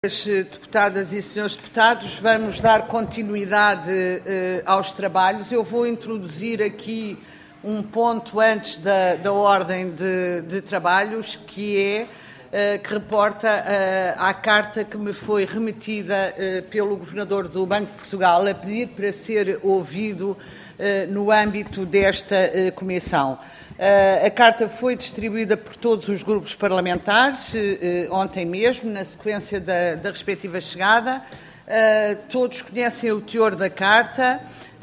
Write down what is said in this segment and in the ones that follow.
Deputadas e senhores deputados, vamos dar continuidade aos trabalhos. Eu vou introduzir aqui um ponto antes da ordem de trabalhos, que reporta à carta que me foi remetida pelo Governador do Banco de Portugal a pedir para ser ouvido no âmbito desta comissão. A carta foi distribuída por todos os grupos parlamentares ontem mesmo, na sequência da respectiva chegada. Todos conhecem o teor da carta.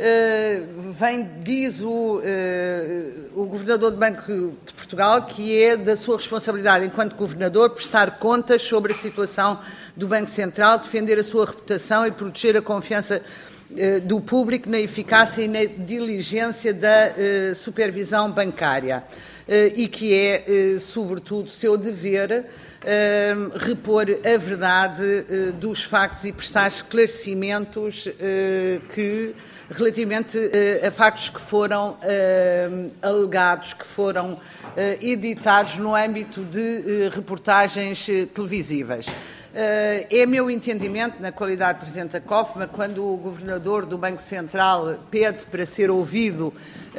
Diz o Governador do Banco de Portugal que é da sua responsabilidade, enquanto Governador, prestar contas sobre a situação do Banco Central, defender a sua reputação e proteger a confiança do público na eficácia e na diligência da supervisão bancária e que é, sobretudo, seu dever repor a verdade dos factos e prestar esclarecimentos relativamente a factos que foram alegados, que foram editados no âmbito de reportagens televisivas. É meu entendimento, na qualidade de Presidente da COFMA, quando o Governador do Banco Central pede para ser ouvido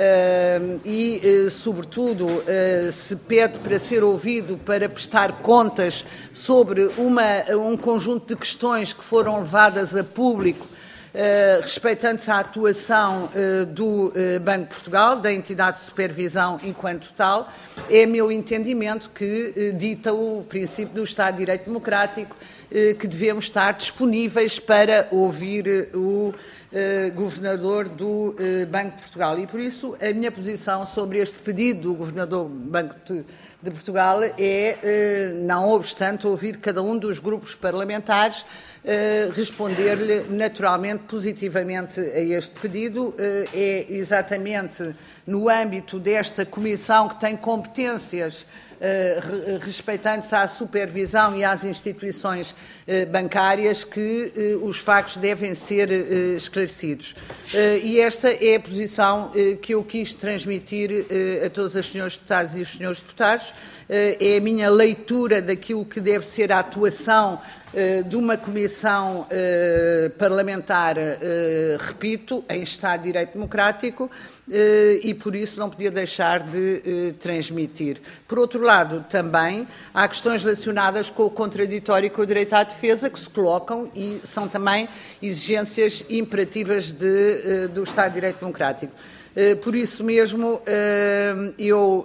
sobretudo, se pede para ser ouvido para prestar contas sobre um conjunto de questões que foram levadas a público respeitando-se à atuação do Banco de Portugal, da entidade de supervisão enquanto tal, é meu entendimento que dita o princípio do Estado de Direito Democrático, que devemos estar disponíveis para ouvir o Governador do Banco de Portugal. E, por isso, a minha posição sobre este pedido do Governador do Banco de Portugal é, não obstante ouvir cada um dos grupos parlamentares, responder-lhe naturalmente positivamente a este pedido. É exatamente no âmbito desta comissão que tem competências respeitando-se à supervisão e às instituições bancárias que os factos devem ser esclarecidos. E esta é a posição que eu quis transmitir a todos os senhores deputados e os senhores deputados. É a minha leitura daquilo que deve ser a atuação de uma comissão parlamentar, repito, em Estado de Direito Democrático, e por isso não podia deixar de transmitir. Por outro lado, também há questões relacionadas com o contraditório e com o direito à defesa que se colocam e são também exigências imperativas do Estado de Direito Democrático. Por isso mesmo, eu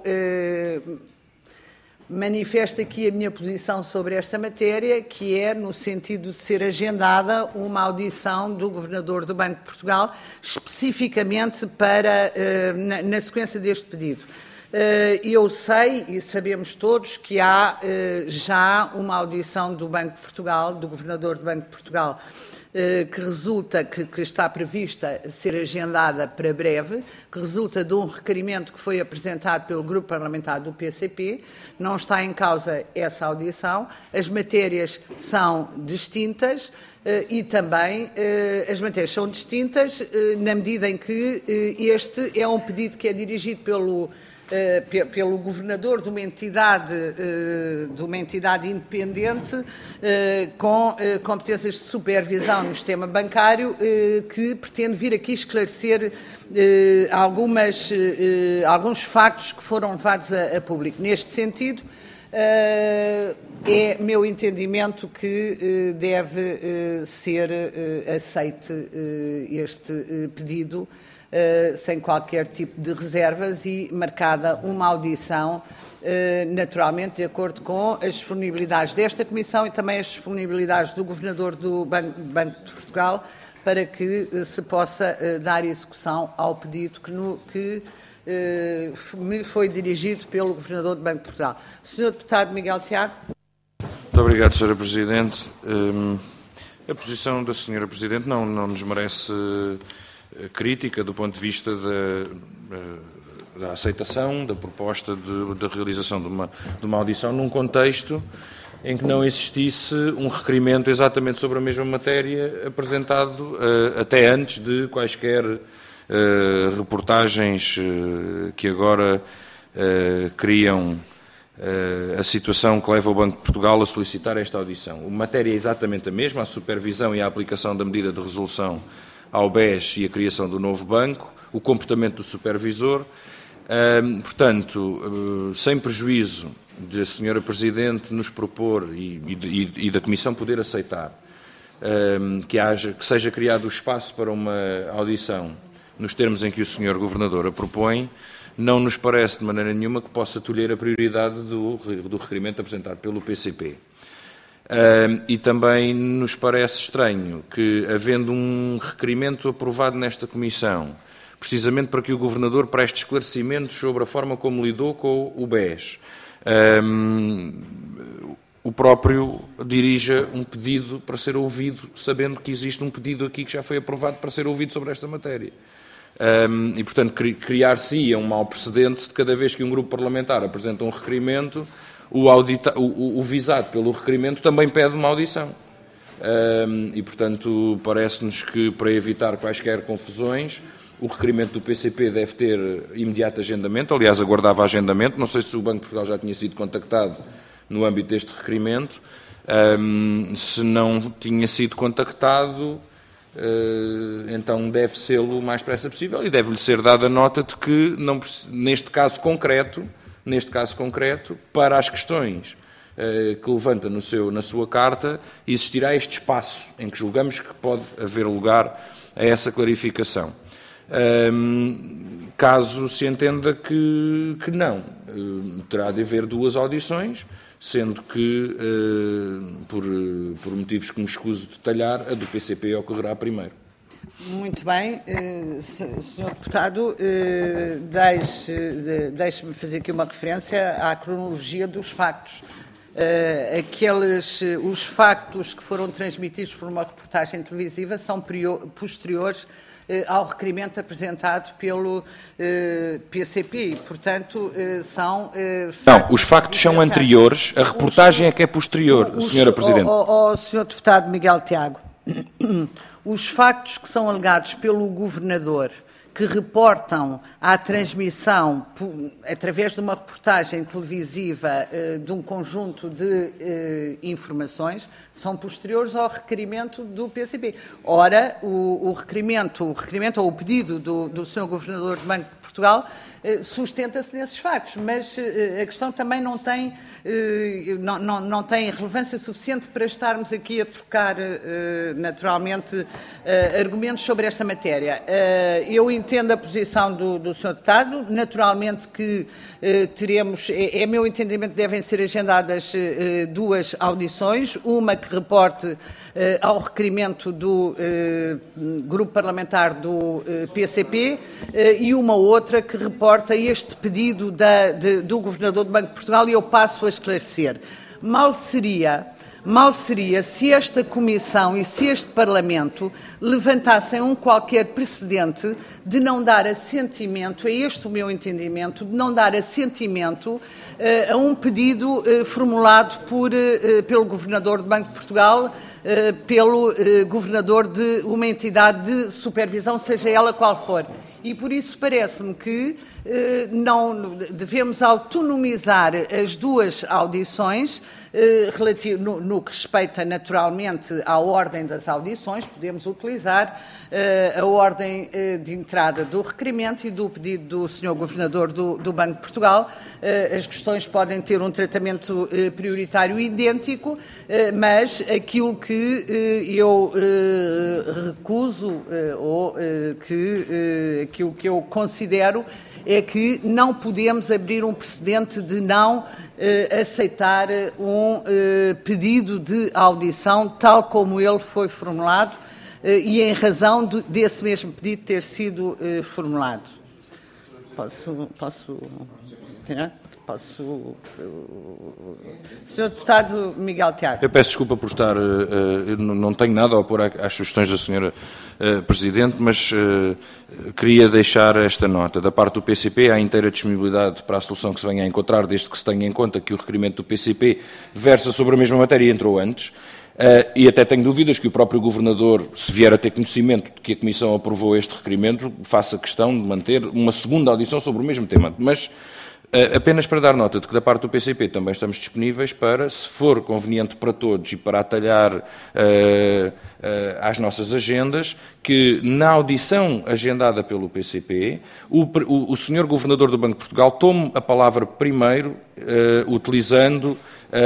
manifesto aqui a minha posição sobre esta matéria, que é no sentido de ser agendada uma audição do Governador do Banco de Portugal, especificamente na sequência deste pedido. Eu sei e sabemos todos que há já uma audição do Banco de Portugal, do Governador do Banco de Portugal, que está prevista ser agendada para breve, que resulta de um requerimento que foi apresentado pelo Grupo Parlamentar do PCP. Não está em causa essa audição, as matérias são distintas e também as matérias são distintas na medida em que este é um pedido que é dirigido pelo Governador de uma entidade independente com competências de supervisão no sistema bancário que pretende vir aqui esclarecer alguns factos que foram levados a público. Neste sentido, é meu entendimento que deve ser aceite este pedido sem qualquer tipo de reservas e marcada uma audição, naturalmente, de acordo com as disponibilidades desta Comissão e também as disponibilidades do Governador do Banco de Portugal para que se possa dar execução ao pedido que me foi dirigido pelo Governador do Banco de Portugal. Sr. Deputado Miguel Tiago. Muito obrigado, Sra. Presidente. A posição da Sra. Presidente não nos merece crítica do ponto de vista da aceitação, da proposta de realização de uma audição num contexto em que não existisse um requerimento exatamente sobre a mesma matéria apresentado até antes de quaisquer reportagens que agora criam a situação que leva o Banco de Portugal a solicitar esta audição. A matéria é exatamente a mesma, a supervisão e a aplicação da medida de resolução ao BES e a criação do novo banco, o comportamento do supervisor. Portanto, sem prejuízo de a Sra. Presidente nos propor e da Comissão poder aceitar que seja criado o espaço para uma audição nos termos em que o Sr. Governador a propõe, não nos parece de maneira nenhuma que possa tolher a prioridade do requerimento apresentado pelo PCP. E também nos parece estranho que, havendo um requerimento aprovado nesta Comissão, precisamente para que o Governador preste esclarecimentos sobre a forma como lidou com o BES, o próprio dirija um pedido para ser ouvido, sabendo que existe um pedido aqui que já foi aprovado para ser ouvido sobre esta matéria. E, portanto, criar-se-ia um mau precedente de cada vez que um grupo parlamentar apresenta um requerimento, o visado pelo requerimento também pede uma audição. E, portanto, parece-nos que, para evitar quaisquer confusões, o requerimento do PCP deve ter imediato agendamento. Aliás, aguardava agendamento. Não sei se o Banco de Portugal já tinha sido contactado no âmbito deste requerimento. Se não tinha sido contactado, então deve sê-lo o mais depressa possível e deve-lhe ser dada nota de que, neste caso concreto, para as questões que levanta na sua carta, existirá este espaço em que julgamos que pode haver lugar a essa clarificação. Caso se entenda que não, terá de haver duas audições, sendo que, por motivos que me escuso de detalhar, a do PCP ocorrerá primeiro. Muito bem, Sr. Deputado, deixe-me fazer aqui uma referência à cronologia dos factos. Os factos que foram transmitidos por uma reportagem televisiva são posteriores ao requerimento apresentado pelo PCP e, portanto, são factos... Não, os factos são anteriores, a reportagem é que é posterior, Sra. Presidente. Sr. Deputado Miguel Tiago, os factos que são alegados pelo Governador, que reportam à transmissão, através de uma reportagem televisiva, de um conjunto de informações, são posteriores ao requerimento do PCP. Ora, o requerimento ou o pedido do Sr. Governador do Banco de Portugal sustenta-se nesses factos, mas a questão também não tem relevância suficiente para estarmos aqui a trocar, naturalmente, argumentos sobre esta matéria. Eu entendo a posição do Sr. Deputado, naturalmente que teremos, é meu entendimento que devem ser agendadas duas audições, uma que reporte ao requerimento do grupo parlamentar do PCP e uma outra que reporte a este pedido do Governador do Banco de Portugal, e eu passo a esclarecer. Mal seria se esta Comissão e se este Parlamento levantassem qualquer precedente de não dar assentimento, é este o meu entendimento, de não dar assentimento a um pedido formulado pelo Governador do Banco de Portugal, pelo Governador de uma entidade de supervisão, seja ela qual for. E por isso parece-me que não devemos autonomizar as duas audições, no que respeita naturalmente à ordem das audições. Podemos utilizar a ordem de entrada do requerimento e do pedido do Sr. Governador do Banco de Portugal. As questões podem ter um tratamento prioritário idêntico, mas aquilo que eu recuso aquilo que eu considero é que não podemos abrir um precedente de não aceitar um pedido de audição tal como ele foi formulado e em razão desse mesmo pedido ter sido formulado. Posso terminar? Sr. Deputado Miguel Tiago. Eu peço desculpa por estar... eu não tenho nada a opor às sugestões da Sra. Presidente, mas queria deixar esta nota. Da parte do PCP, há inteira disponibilidade para a solução que se venha a encontrar, desde que se tenha em conta que o requerimento do PCP versa sobre a mesma matéria e entrou antes. E até tenho dúvidas que o próprio Governador, se vier a ter conhecimento de que a Comissão aprovou este requerimento, faça questão de manter uma segunda audição sobre o mesmo tema. Mas Apenas para dar nota de que da parte do PCP também estamos disponíveis para, se for conveniente para todos e para atalhar às nossas agendas, que na audição agendada pelo PCP, o Sr. Governador do Banco de Portugal tome a palavra primeiro, utilizando...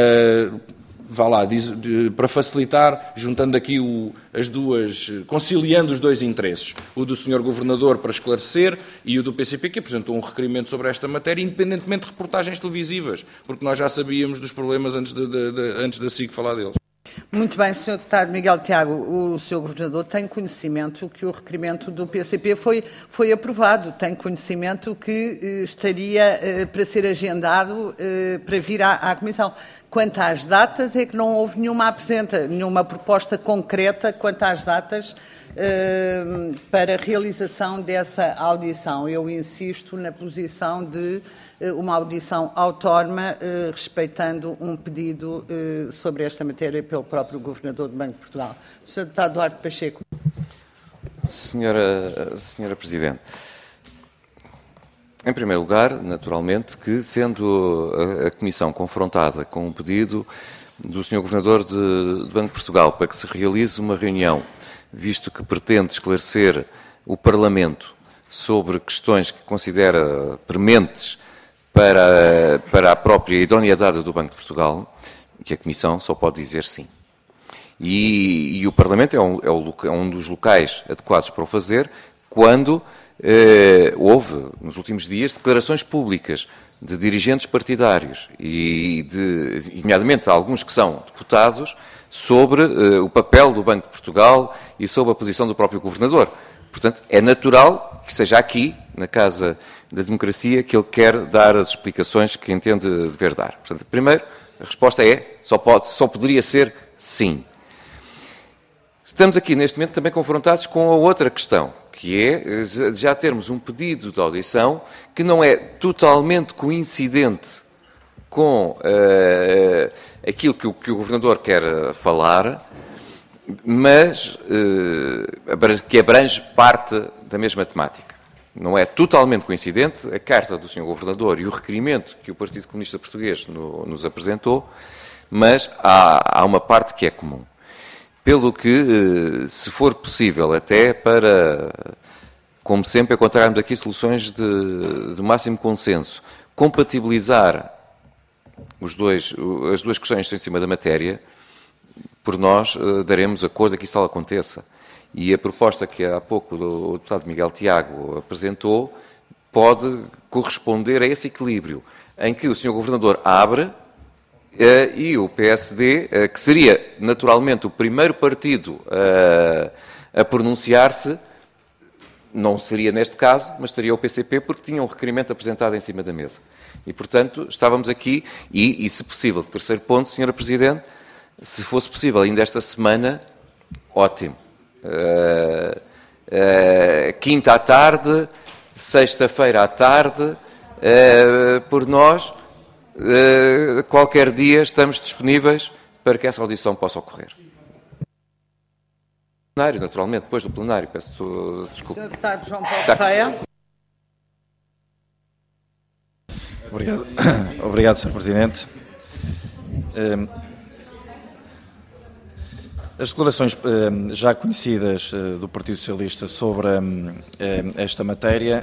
para facilitar, juntando aqui conciliando os dois interesses, o do Sr. Governador para esclarecer e o do PCP, que apresentou um requerimento sobre esta matéria, independentemente de reportagens televisivas, porque nós já sabíamos dos problemas antes da SIC falar deles. Muito bem, Sr. Deputado Miguel Tiago, o Sr. Governador tem conhecimento que o requerimento do PCP foi aprovado, tem conhecimento que estaria para ser agendado para vir à Comissão. Quanto às datas, é que não houve nenhuma proposta concreta quanto às datas para a realização dessa audição. Eu insisto na posição de uma audição autónoma, respeitando um pedido sobre esta matéria pelo próprio Governador do Banco de Portugal. Sr. Deputado Duarte Pacheco. Senhora Presidente, em primeiro lugar, naturalmente, que sendo a Comissão confrontada com um pedido do Sr. Governador do Banco de Portugal para que se realize uma reunião, visto que pretende esclarecer o Parlamento sobre questões que considera prementes para a própria idoneidade do Banco de Portugal, que a Comissão só pode dizer sim. E o Parlamento é um dos locais adequados para o fazer quando houve, nos últimos dias, declarações públicas de dirigentes partidários nomeadamente alguns que são deputados, sobre o papel do Banco de Portugal e sobre a posição do próprio Governador. Portanto, é natural que seja aqui, na Casa da Democracia, que ele quer dar as explicações que entende dever dar. Portanto, primeiro, a resposta é, só poderia ser sim. Estamos aqui, neste momento, também confrontados com a outra questão, que é já termos um pedido de audição que não é totalmente coincidente com aquilo que o Governador quer falar, mas que abrange parte da mesma temática. Não é totalmente coincidente a carta do Sr. Governador e o requerimento que o Partido Comunista Português nos apresentou, mas há uma parte que é comum. Pelo que, se for possível, até para, como sempre, encontrarmos aqui soluções de máximo consenso, compatibilizar as duas questões que estão em cima da matéria, por nós daremos acordo a que isso tal aconteça. E a proposta que há pouco o deputado Miguel Tiago apresentou pode corresponder a esse equilíbrio, em que o Sr. Governador abre e o PSD, que seria naturalmente o primeiro partido a pronunciar-se, não seria neste caso, mas seria o PCP, porque tinha um requerimento apresentado em cima da mesa. E, portanto, estávamos aqui, e se possível, terceiro ponto, Sra. Presidente, se fosse possível ainda esta semana, ótimo. Quinta à tarde, sexta-feira à tarde, por nós, qualquer dia estamos disponíveis para que essa audição possa ocorrer. Plenário, naturalmente, depois do plenário, peço desculpa. Sr. Deputado João Paulo Correia. Obrigado, Sr. Presidente. As declarações já conhecidas do Partido Socialista sobre esta matéria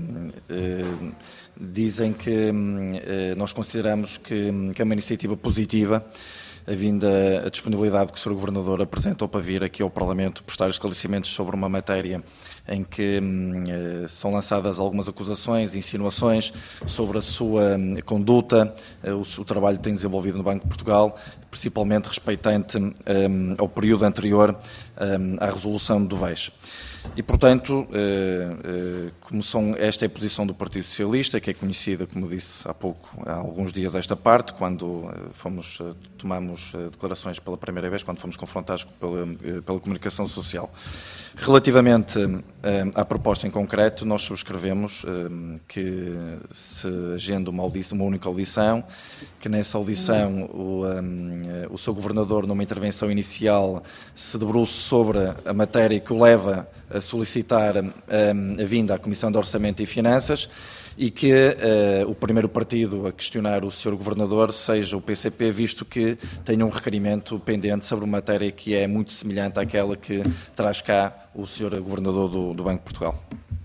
dizem que nós consideramos que é uma iniciativa positiva, vinda a disponibilidade que o Sr. Governador apresentou para vir aqui ao Parlamento prestar esclarecimentos sobre uma matéria em que são lançadas algumas acusações, insinuações sobre a sua conduta, o trabalho que tem desenvolvido no Banco de Portugal, principalmente respeitante ao período anterior à resolução do BES. E, portanto, esta é a posição do Partido Socialista, que é conhecida, como disse há alguns dias esta parte, quando tomamos declarações pela primeira vez, quando fomos confrontados pela comunicação social. Relativamente à proposta em concreto, nós subscrevemos que se agenda uma única audição, que nessa audição o Sr. Governador, numa intervenção inicial, se debruce sobre a matéria que o leva a solicitar a vinda à Comissão de Orçamento e Finanças e que o primeiro partido a questionar o Sr. Governador seja o PCP, visto que tem um requerimento pendente sobre uma matéria que é muito semelhante àquela que traz cá o Sr. Governador do Banco de Portugal.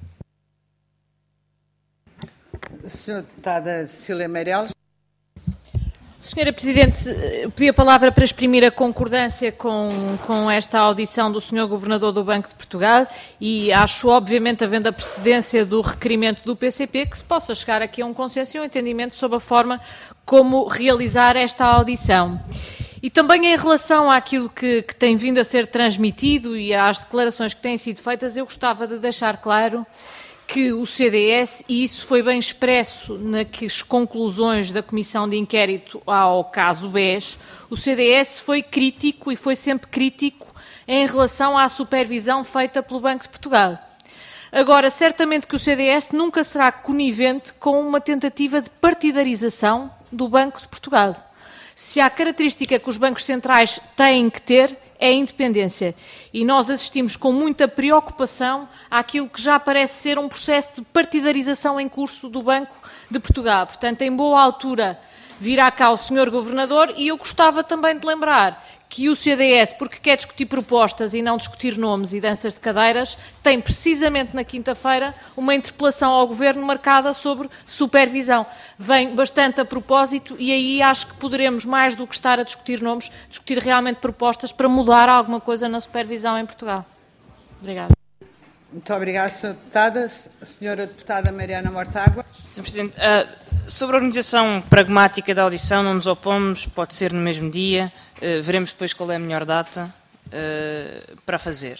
Sra. Deputada Cecília Meireles. Senhora Presidente, pedi a palavra para exprimir a concordância com esta audição do Sr. Governador do Banco de Portugal e acho, obviamente, havendo a precedência do requerimento do PCP, que se possa chegar aqui a um consenso e um entendimento sobre a forma como realizar esta audição. E também em relação àquilo que tem vindo a ser transmitido e às declarações que têm sido feitas, eu gostava de deixar claro que o CDS, e isso foi bem expresso nas conclusões da Comissão de Inquérito ao caso BES, o CDS foi crítico e foi sempre crítico em relação à supervisão feita pelo Banco de Portugal. Agora, certamente que o CDS nunca será conivente com uma tentativa de partidarização do Banco de Portugal. Se há característica que os bancos centrais têm que ter, é a independência. E nós assistimos com muita preocupação àquilo que já parece ser um processo de partidarização em curso do Banco de Portugal. Portanto, em boa altura virá cá o Sr. Governador e eu gostava também de lembrar que o CDS, porque quer discutir propostas e não discutir nomes e danças de cadeiras, tem precisamente na quinta-feira uma interpelação ao Governo marcada sobre supervisão. Vem bastante a propósito e aí acho que poderemos, mais do que estar a discutir nomes, discutir realmente propostas para mudar alguma coisa na supervisão em Portugal. Obrigada. Muito obrigada, Sra. Deputada. A Sra. Deputada Mariana Mortágua. Sr. Presidente, sobre a organização pragmática da audição, não nos opomos, pode ser no mesmo dia, veremos depois qual é a melhor data para fazer.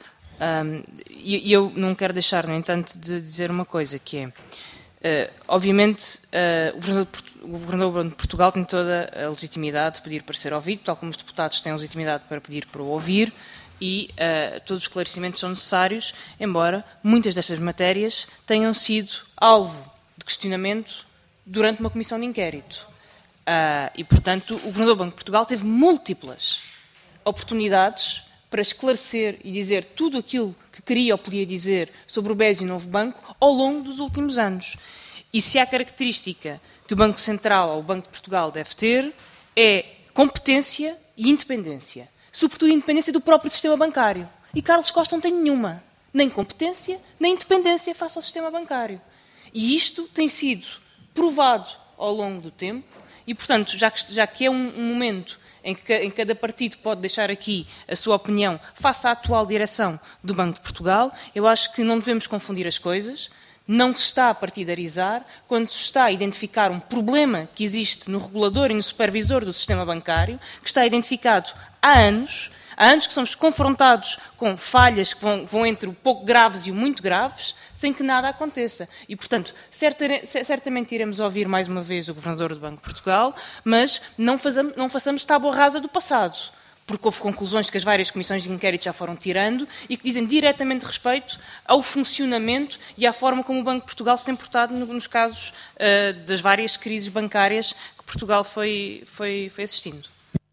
E eu não quero deixar, no entanto, de dizer uma coisa, que é, obviamente, o Governador de Portugal tem toda a legitimidade de pedir para ser ouvido, tal como os deputados têm a legitimidade para pedir para o ouvir, e todos os esclarecimentos são necessários, embora muitas destas matérias tenham sido alvo de questionamento durante uma comissão de inquérito. E, portanto, o Governador do Banco de Portugal teve múltiplas oportunidades para esclarecer e dizer tudo aquilo que queria ou podia dizer sobre o BES e o novo banco ao longo dos últimos anos. E se há característica que o Banco Central ou o Banco de Portugal deve ter, é competência e independência. Sobretudo a independência do próprio sistema bancário. E Carlos Costa não tem nenhuma. Nem competência, nem independência face ao sistema bancário. E isto tem sido provado ao longo do tempo e, portanto, já que é um momento em que cada partido pode deixar aqui a sua opinião face à atual direção do Banco de Portugal, eu acho que não devemos confundir as coisas. Não se está a partidarizar quando se está a identificar um problema que existe no regulador e no supervisor do sistema bancário, que está identificado há anos que somos confrontados com falhas que vão entre o pouco graves e o muito graves, sem que nada aconteça. E, portanto, certamente iremos ouvir mais uma vez o Governador do Banco de Portugal, mas não façamos tábua rasa do passado, porque houve conclusões que as várias comissões de inquérito já foram tirando e que dizem diretamente respeito ao funcionamento e à forma como o Banco de Portugal se tem portado nos casos das várias crises bancárias que Portugal foi assistindo.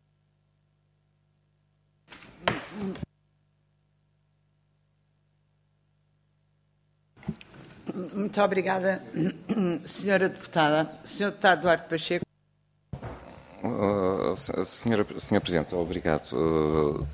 Muito obrigada, Sra. Deputada. Sr. Deputado Duarte Pacheco. Senhora Presidente, obrigado.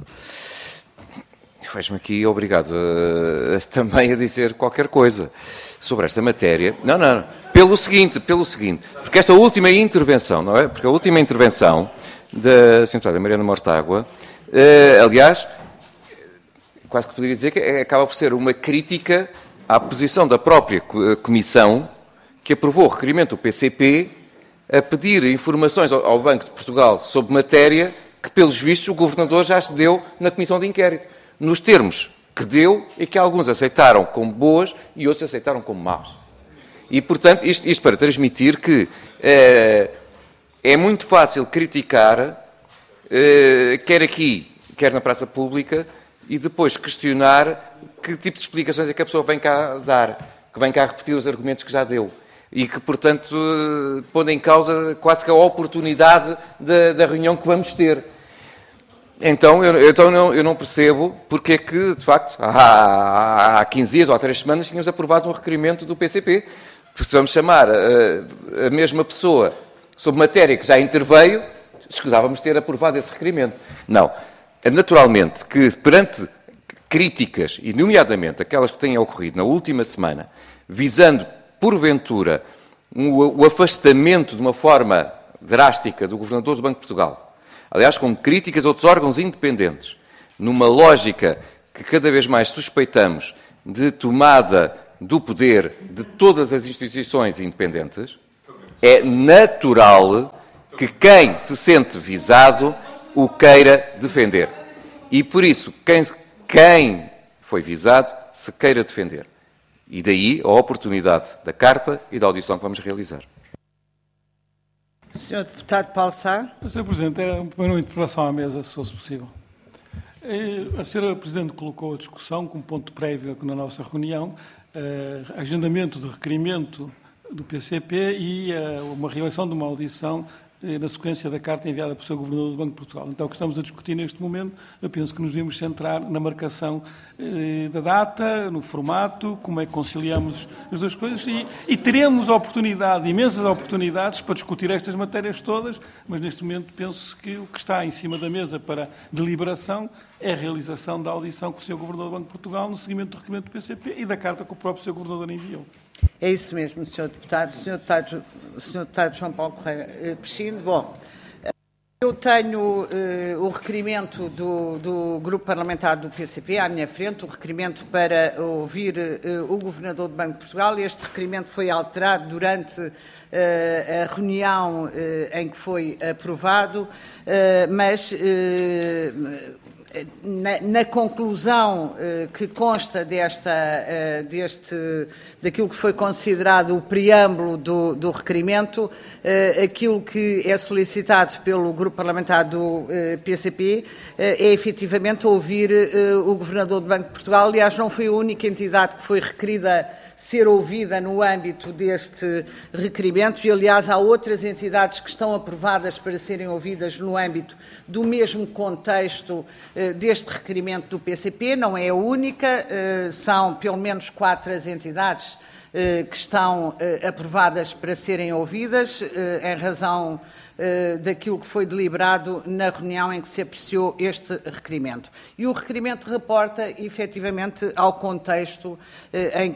Faz-me aqui obrigado também a dizer qualquer coisa sobre esta matéria. Não, pelo seguinte, porque esta última intervenção, não é? Porque a última intervenção da Sra. Deputada Mariana Mortágua, aliás, quase que poderia dizer que acaba por ser uma crítica à posição da própria Comissão que aprovou o requerimento do PCP a pedir informações ao Banco de Portugal sobre matéria que, pelos vistos, o Governador já se deu na Comissão de Inquérito, nos termos que deu e que alguns aceitaram como boas e outros aceitaram como maus. E, portanto, isto para transmitir que é muito fácil criticar, quer aqui, quer na praça pública, e depois questionar que tipo de explicações é que a pessoa vem cá dar, que vem cá repetir os argumentos que já deu. E que, portanto, pondo em causa quase que a oportunidade da reunião que vamos ter. Então eu não percebo porque é que, de facto, há 15 dias ou há 3 semanas tínhamos aprovado um requerimento do PCP. Precisamos chamar a mesma pessoa sobre matéria que já interveio, escusávamos ter aprovado esse requerimento. Não. Naturalmente que, perante críticas, e nomeadamente aquelas que têm ocorrido na última semana, visando, porventura, o afastamento de uma forma drástica do Governador do Banco de Portugal, aliás, com críticas a outros órgãos independentes, numa lógica que cada vez mais suspeitamos de tomada do poder de todas as instituições independentes, é natural que quem se sente visado o queira defender. E, por isso, quem foi visado se queira defender. E daí a oportunidade da carta e da audição que vamos realizar. Sr. Deputado Paulo Sá. Sr. Presidente, era uma interpelação à mesa, se fosse possível. A Sra. Presidente colocou a discussão como ponto prévio na nossa reunião, agendamento de requerimento do PCP e uma realização de uma audição na sequência da carta enviada pelo Sr. Governador do Banco de Portugal. Então, o que estamos a discutir neste momento, eu penso que nos devemos centrar na marcação da data, no formato, como é que conciliamos as duas coisas e teremos oportunidade, imensas oportunidades para discutir estas matérias todas, mas neste momento penso que o que está em cima da mesa para deliberação é a realização da audição com o Sr. Governador do Banco de Portugal no seguimento do requerimento do PCP e da carta que o próprio Sr. Governador enviou. É isso mesmo, Sr. Deputado. Sr. Deputado João Paulo Correia Peixinho. Bom, eu tenho o requerimento do Grupo Parlamentar do PCP à minha frente, o requerimento para ouvir o Governador do Banco de Portugal. Este requerimento foi alterado durante a reunião em que foi aprovado, mas na conclusão que consta daquilo que foi considerado o preâmbulo do requerimento, aquilo que é solicitado pelo Grupo Parlamentar do PCP é efetivamente ouvir o Governador do Banco de Portugal. Aliás, não foi a única entidade que foi requerida ser ouvida no âmbito deste requerimento e, aliás, há outras entidades que estão aprovadas para serem ouvidas no âmbito do mesmo contexto deste requerimento do PCP. Não é a única, são pelo menos 4 as entidades que estão aprovadas para serem ouvidas em razão daquilo que foi deliberado na reunião em que se apreciou este requerimento. E o requerimento reporta, efetivamente, ao contexto em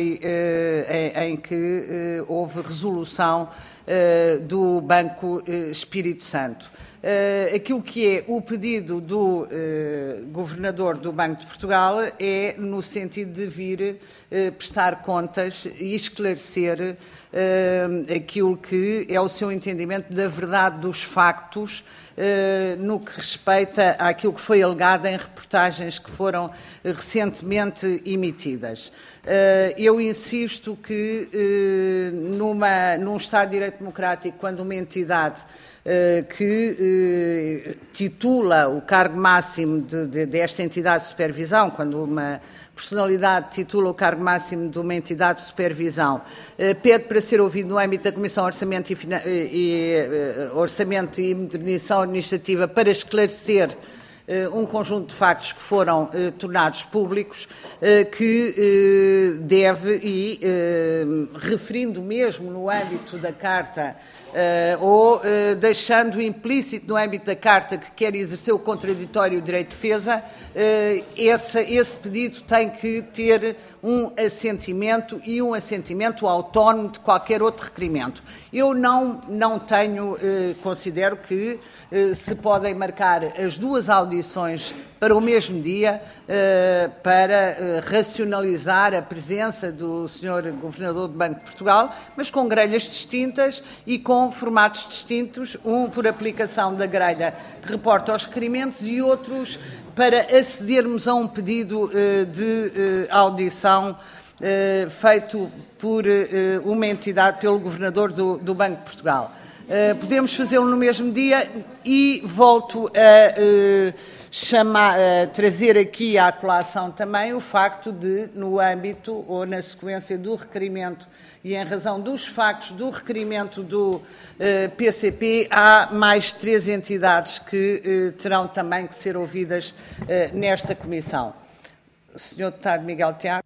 que houve resolução do Banco Espírito Santo. Aquilo que é o pedido do Governador do Banco de Portugal é no sentido de vir prestar contas e esclarecer aquilo que é o seu entendimento da verdade dos factos no que respeita àquilo que foi alegado em reportagens que foram recentemente emitidas. Eu insisto que num Estado de Direito Democrático, quando uma entidade que titula o cargo máximo desta entidade de supervisão, quando uma personalidade titula o cargo máximo de uma entidade de supervisão, pede para ser ouvido no âmbito da Comissão Orçamento e Modernização Administrativa para esclarecer um conjunto de factos que foram tornados públicos, que deve, e referindo mesmo no âmbito da Carta, ou deixando implícito no âmbito da Carta que quer exercer o contraditório direito de defesa, esse pedido tem que ter um assentimento e um assentimento autónomo de qualquer outro requerimento. Eu não tenho, considero que se podem marcar as duas audições para o mesmo dia para racionalizar a presença do Sr. Governador do Banco de Portugal, mas com grelhas distintas e com formatos distintos, um por aplicação da grelha que reporta aos requerimentos e outros para acedermos a um pedido de audição feito por uma entidade, pelo Governador do Banco de Portugal. Podemos fazê-lo no mesmo dia e volto a trazer aqui à colação também o facto de, no âmbito ou na sequência do requerimento e em razão dos factos do requerimento do PCP, há mais 3 entidades que terão também que ser ouvidas nesta comissão. Sr. Deputado Miguel Tiago.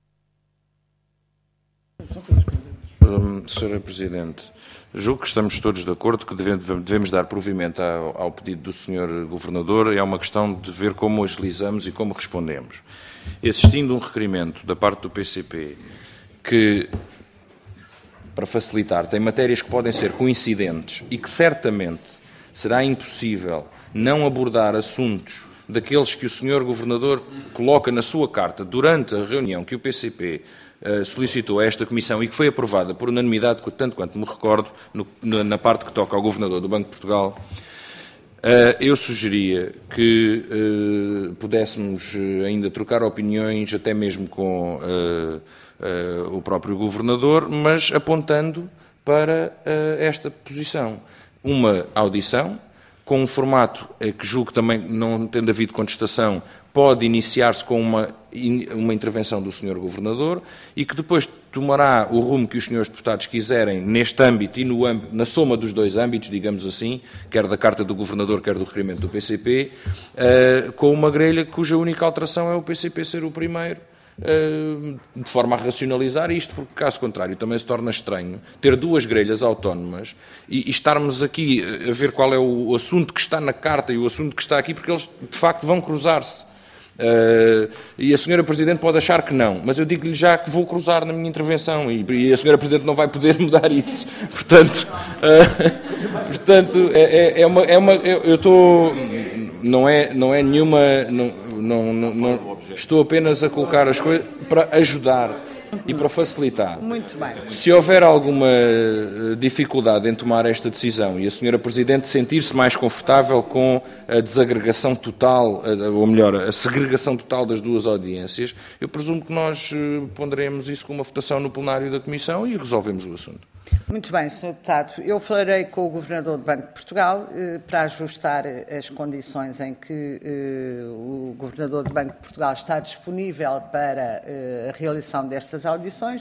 Sra. Presidente, julgo que estamos todos de acordo que devemos dar provimento ao pedido do Sr. Governador, e é uma questão de ver como agilizamos e como respondemos. Existindo um requerimento da parte do PCP que, para facilitar, tem matérias que podem ser coincidentes e que certamente será impossível não abordar assuntos daqueles que o Sr. Governador coloca na sua carta durante a reunião que o PCP solicitou a esta Comissão e que foi aprovada por unanimidade, tanto quanto me recordo, na parte que toca ao Governador do Banco de Portugal, eu sugeria que pudéssemos ainda trocar opiniões, até mesmo com o próprio Governador, mas apontando para esta posição. Uma audição, com um formato que julgo também, não tendo havido contestação, pode iniciar-se com uma intervenção do Sr. Governador e que depois tomará o rumo que os senhores deputados quiserem neste âmbito e na soma dos 2 âmbitos, digamos assim, quer da Carta do Governador, quer do requerimento do PCP, com uma grelha cuja única alteração é o PCP ser o primeiro, de forma a racionalizar isto, porque, caso contrário, também se torna estranho ter 2 grelhas autónomas e estarmos aqui a ver qual é o assunto que está na carta e o assunto que está aqui, porque eles, de facto, vão cruzar-se. E a Sra. Presidente pode achar que não, mas eu digo-lhe já que vou cruzar na minha intervenção e a Sra. Presidente não vai poder mudar isso. Portanto, eu estou... Não é nenhuma... Não, estou apenas a colocar as coisas para ajudar e para facilitar. Muito bem. Se houver alguma dificuldade em tomar esta decisão e a Sra. Presidente sentir-se mais confortável com a desagregação total, ou melhor, a segregação total das 2 audiências, eu presumo que nós ponderemos isso com uma votação no plenário da Comissão e resolvemos o assunto. Muito bem, Sr. Deputado. Eu falarei com o Governador do Banco de Portugal para ajustar as condições em que o Governador do Banco de Portugal está disponível para a realização destas audições.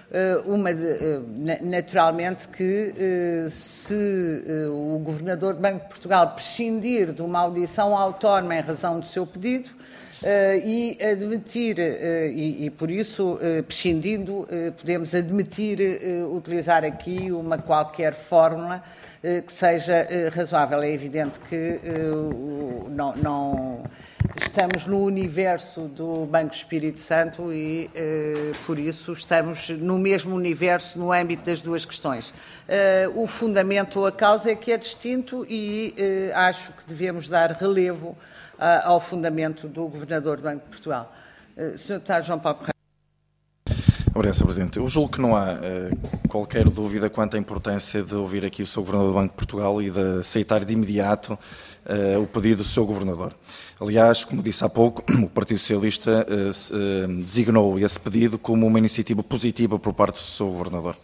Naturalmente que se o Governador do Banco de Portugal prescindir de uma audição autónoma em razão do seu pedido, e admitir, e por isso, prescindindo, podemos admitir utilizar aqui uma qualquer fórmula que seja razoável. É evidente que não estamos no universo do Banco Espírito Santo e, por isso, estamos no mesmo universo no âmbito das 2 questões. O fundamento ou a causa é que é distinto e acho que devemos dar relevo ao fundamento do Governador do Banco de Portugal. Sr. Deputado João Paulo Correia. Obrigado, Sr. Presidente. Eu julgo que não há qualquer dúvida quanto à importância de ouvir aqui o Sr. Governador do Banco de Portugal e de aceitar de imediato o pedido do Sr. Governador. Aliás, como disse há pouco, o Partido Socialista designou esse pedido como uma iniciativa positiva por parte do Sr. Governador.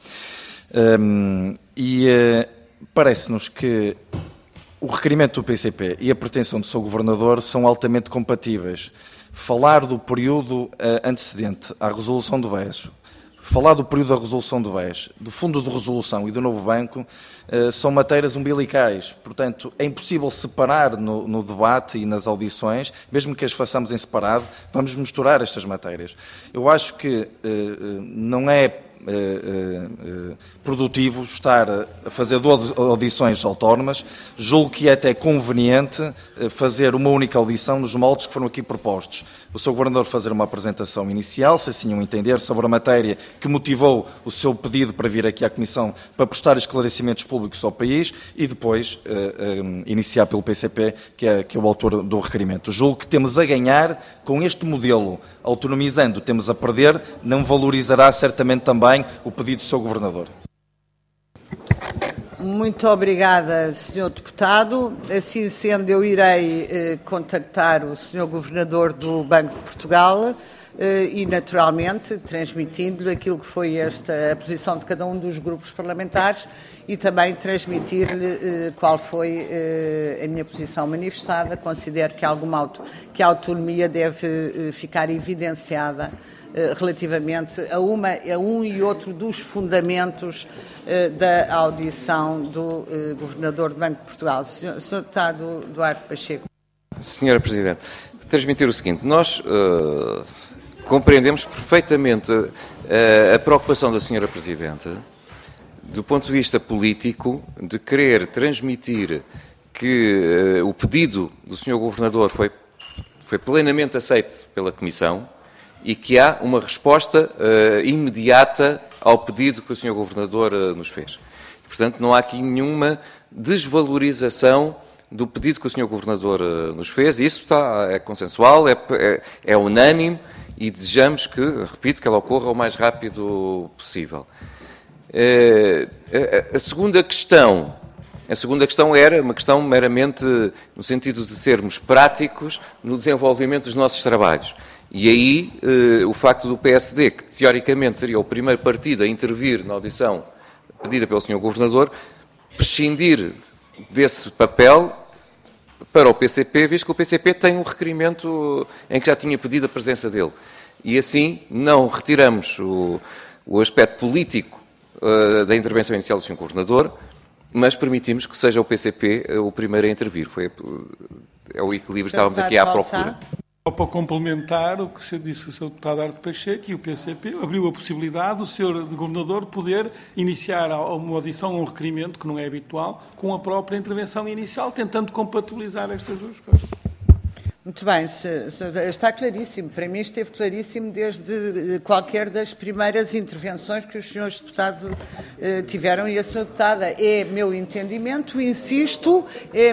Parece-nos que o requerimento do PCP e a pretensão do Sr. Governador são altamente compatíveis. Falar do período antecedente à resolução do BES, falar do período da resolução do BES, do Fundo de Resolução e do Novo Banco, são matérias umbilicais. Portanto, é impossível separar no debate e nas audições, mesmo que as façamos em separado, vamos misturar estas matérias. Eu acho que não é produtivo estar a fazer 2 audições autónomas. Julgo que é até conveniente fazer uma única audição nos moldes que foram aqui propostos. O Sr. Governador fazer uma apresentação inicial, se assim o entender, sobre a matéria que motivou o seu pedido para vir aqui à Comissão para prestar esclarecimentos públicos ao país e depois iniciar pelo PCP, que é o autor do requerimento. Julgo que temos a ganhar com este modelo. Autonomizando, temos a perder, não valorizará certamente também o pedido do Sr. Governador. Muito obrigada, Sr. Deputado. Assim sendo, eu irei contactar o Sr. Governador do Banco de Portugal e, naturalmente, transmitindo-lhe aquilo que foi a posição de cada um dos grupos parlamentares e também transmitir-lhe qual foi a minha posição manifestada. Considero que a autonomia deve ficar evidenciada relativamente a um e outro dos fundamentos da audição do Governador do Banco de Portugal. Sr. Deputado Duarte Pacheco. Senhora Presidente, transmitir o seguinte: nós compreendemos perfeitamente a preocupação da Senhora Presidente do ponto de vista político de querer transmitir que o pedido do Sr. Governador foi plenamente aceito pela Comissão e que há uma resposta imediata ao pedido que o Sr. Governador nos fez. Portanto, não há aqui nenhuma desvalorização do pedido que o Sr. Governador nos fez. Isso é consensual, é unânime e desejamos que, repito, que ela ocorra o mais rápido possível. A segunda questão era uma questão meramente no sentido de sermos práticos no desenvolvimento dos nossos trabalhos. E aí, o facto do PSD, que teoricamente seria o primeiro partido a intervir na audição pedida pelo Sr. Governador, prescindir desse papel para o PCP, visto que o PCP tem um requerimento em que já tinha pedido a presença dele. E assim, não retiramos o aspecto político da intervenção inicial do Sr. Governador, mas permitimos que seja o PCP o primeiro a intervir. É o equilíbrio que estávamos aqui à procura. Só para complementar o que disse o Sr. Deputado Duarte Pacheco, e o PCP abriu a possibilidade do Sr. Governador poder iniciar uma audição, um requerimento, que não é habitual, com a própria intervenção inicial, tentando compatibilizar estas duas coisas. Muito bem, está claríssimo. Para mim esteve claríssimo desde qualquer das primeiras intervenções que os senhores deputados tiveram e a senhora deputada. É meu entendimento, insisto,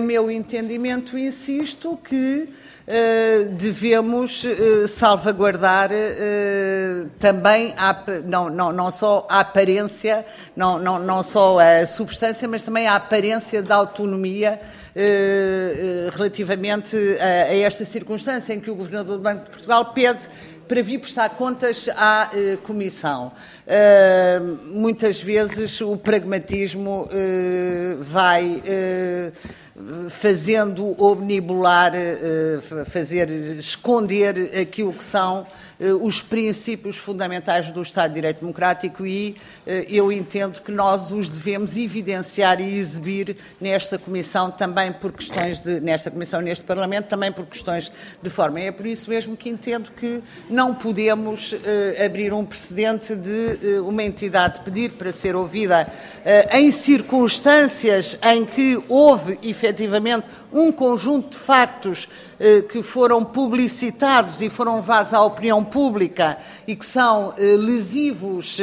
que devemos salvaguardar também não só a aparência, não só a substância, mas também a aparência da autonomia relativamente a esta circunstância em que o Governador do Banco de Portugal pede para vir prestar contas à Comissão. Muitas vezes o pragmatismo vai fazendo obnibular, fazer esconder aquilo que são os princípios fundamentais do Estado de Direito Democrático e eu entendo que nós os devemos evidenciar e exibir nesta Comissão também por questões nesta Comissão, neste Parlamento, também por questões de forma. É por isso mesmo que entendo que não podemos abrir um precedente de uma entidade pedir para ser ouvida em circunstâncias em que houve efetivamente um conjunto de factos que foram publicitados e foram levados à opinião pública e que são lesivos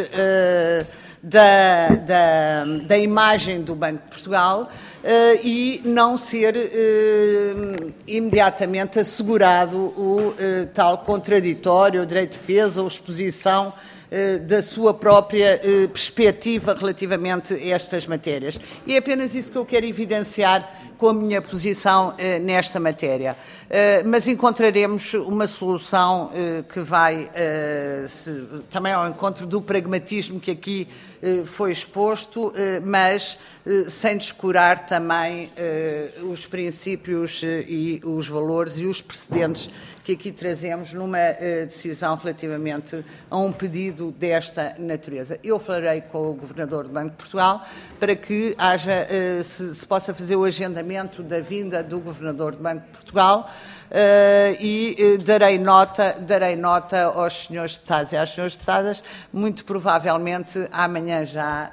da imagem do Banco de Portugal e não ser imediatamente assegurado o tal contraditório, o direito de defesa ou exposição da sua própria perspectiva relativamente a estas matérias. E é apenas isso que eu quero evidenciar com a minha posição nesta matéria. Mas encontraremos uma solução que vai também ao encontro do pragmatismo que aqui foi exposto, mas sem descurar também os princípios e os valores e os precedentes que aqui trazemos numa decisão relativamente a um pedido desta natureza. Eu falarei com o Governador do Banco de Portugal para que haja, se possa fazer o agendamento da vinda do Governador do Banco de Portugal e darei nota aos senhores deputados e às senhoras deputadas, muito provavelmente amanhã já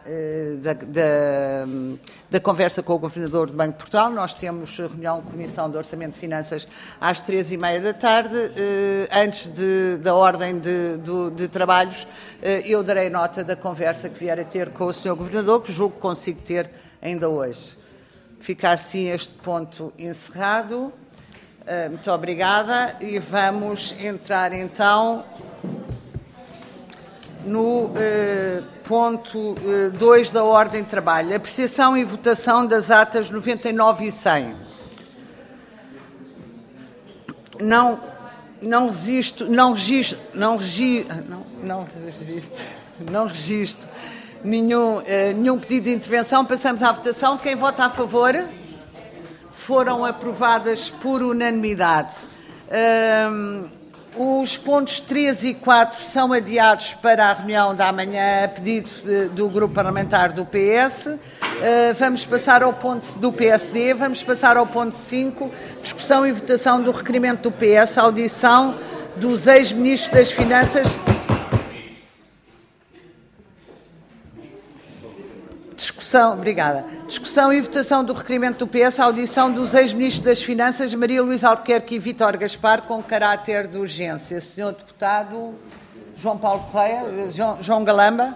da conversa com o Governador do Banco de Portugal. Nós temos reunião de Comissão de Orçamento de Finanças às 15h30 da tarde. Antes da ordem de trabalhos, eu darei nota da conversa que vier a ter com o Sr. Governador, que julgo que consigo ter ainda hoje. Fica assim este ponto encerrado. Muito obrigada e vamos entrar então no ponto 2 da ordem de trabalho. Apreciação e votação das atas 99 e 100. Não registro nenhum pedido de intervenção. Passamos à votação. Quem vota a favor? Foram aprovadas por unanimidade. Os pontos 3 e 4 são adiados para a reunião da manhã a pedido do Grupo Parlamentar do PS. Vamos passar ao ponto do PSD, vamos passar ao ponto 5, discussão e votação do requerimento do PS, audição dos ex-ministros das Finanças. Discussão e votação do requerimento do PS, a audição dos ex-ministros das Finanças, Maria Luísa Albuquerque e Vítor Gaspar, com caráter de urgência. Senhor Deputado João Paulo Correia, João Galamba.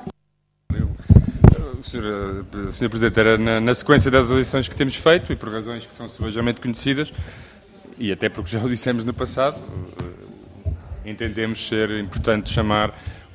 Senhor Presidente, era na sequência das audições que temos feito, e por razões que são subejamente conhecidas, e até porque já o dissemos no passado, entendemos ser importante chamar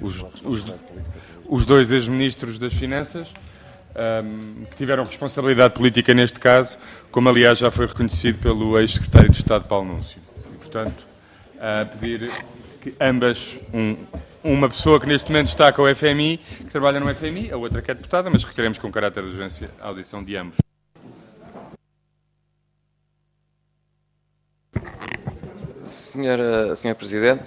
os dois ex-ministros das Finanças, que tiveram responsabilidade política neste caso, como aliás já foi reconhecido pelo ex-secretário de Estado Paulo Núncio. E, portanto, pedir que ambas, uma pessoa que neste momento está com o FMI, que trabalha no FMI, a outra que é deputada, mas requeremos com caráter de urgência a audição de ambos. Senhor Presidente,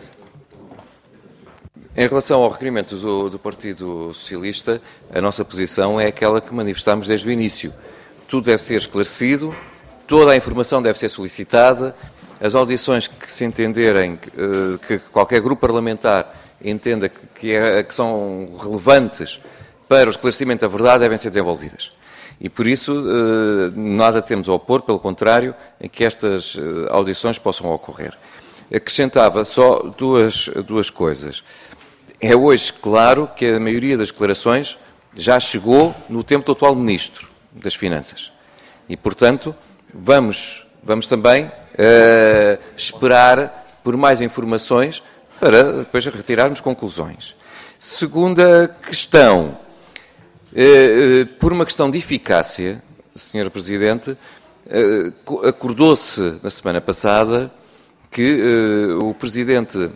em relação ao requerimento do Partido Socialista, a nossa posição é aquela que manifestámos desde o início. Tudo deve ser esclarecido, toda a informação deve ser solicitada, as audições que se entenderem, que qualquer grupo parlamentar entenda que são relevantes para o esclarecimento da verdade, devem ser desenvolvidas. E por isso nada temos a opor, pelo contrário, em que estas audições possam ocorrer. Acrescentava só duas coisas. É hoje claro que a maioria das declarações já chegou no tempo do atual Ministro das Finanças. E, portanto, vamos também esperar por mais informações para depois retirarmos conclusões. Segunda questão, por uma questão de eficácia, Sra. Presidente, acordou-se na semana passada que o Presidente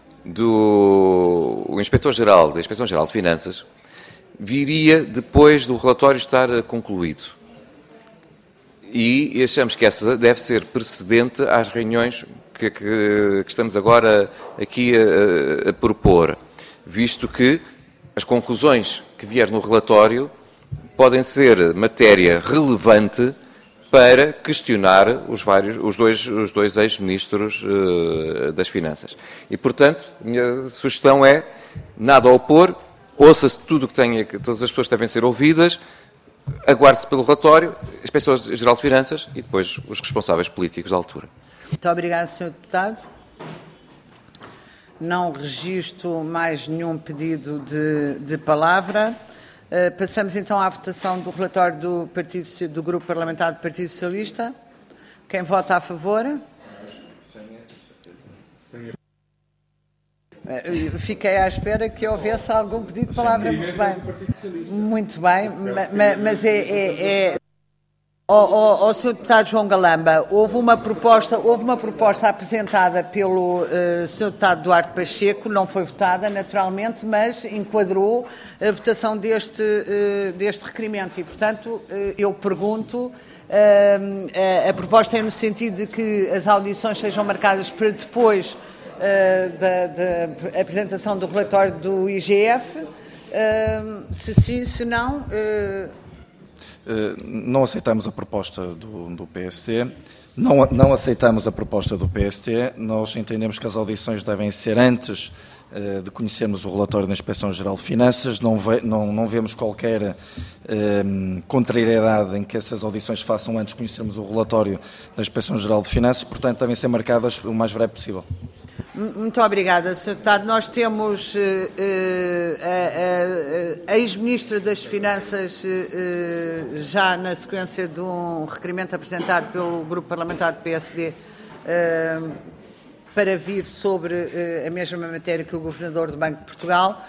o Inspetor-Geral da Inspeção-Geral de Finanças viria depois do relatório estar concluído. E achamos que essa deve ser precedente às reuniões que estamos agora aqui a propor, visto que as conclusões que vier no relatório podem ser matéria relevante para questionar os dois ex-ministros das Finanças. E, portanto, a minha sugestão é nada a opor, ouça-se tudo o que tenha, que todas as pessoas devem ser ouvidas, aguarde-se pelo relatório, a Inspeção-Geral de Finanças e depois os responsáveis políticos da altura. Muito obrigado, Sr. Deputado. Não registro mais nenhum pedido de palavra. Passamos então à votação do relatório do Grupo Parlamentar do Partido Socialista. Quem vota a favor? Fiquei à espera que houvesse algum pedido de palavra. Muito bem. Muito bem, mas Sr. Deputado João Galamba, houve uma proposta apresentada pelo Sr. Deputado Duarte Pacheco, não foi votada, naturalmente, mas enquadrou a votação deste requerimento e, portanto, eu pergunto, a proposta é no sentido de que as audições sejam marcadas para depois da apresentação do relatório do IGF, se sim, se não... Não aceitamos a proposta do PST, não aceitamos a proposta do PST, nós entendemos que as audições devem ser antes de conhecermos o relatório da Inspeção-Geral de Finanças, não vemos qualquer contrariedade em que essas audições se façam antes de conhecermos o relatório da Inspeção-Geral de Finanças, portanto devem ser marcadas o mais breve possível. Muito obrigada, Sr. Deputado. Nós temos a ex-ministra das Finanças já na sequência de um requerimento apresentado pelo Grupo Parlamentar do PSD para vir sobre a mesma matéria que o Governador do Banco de Portugal,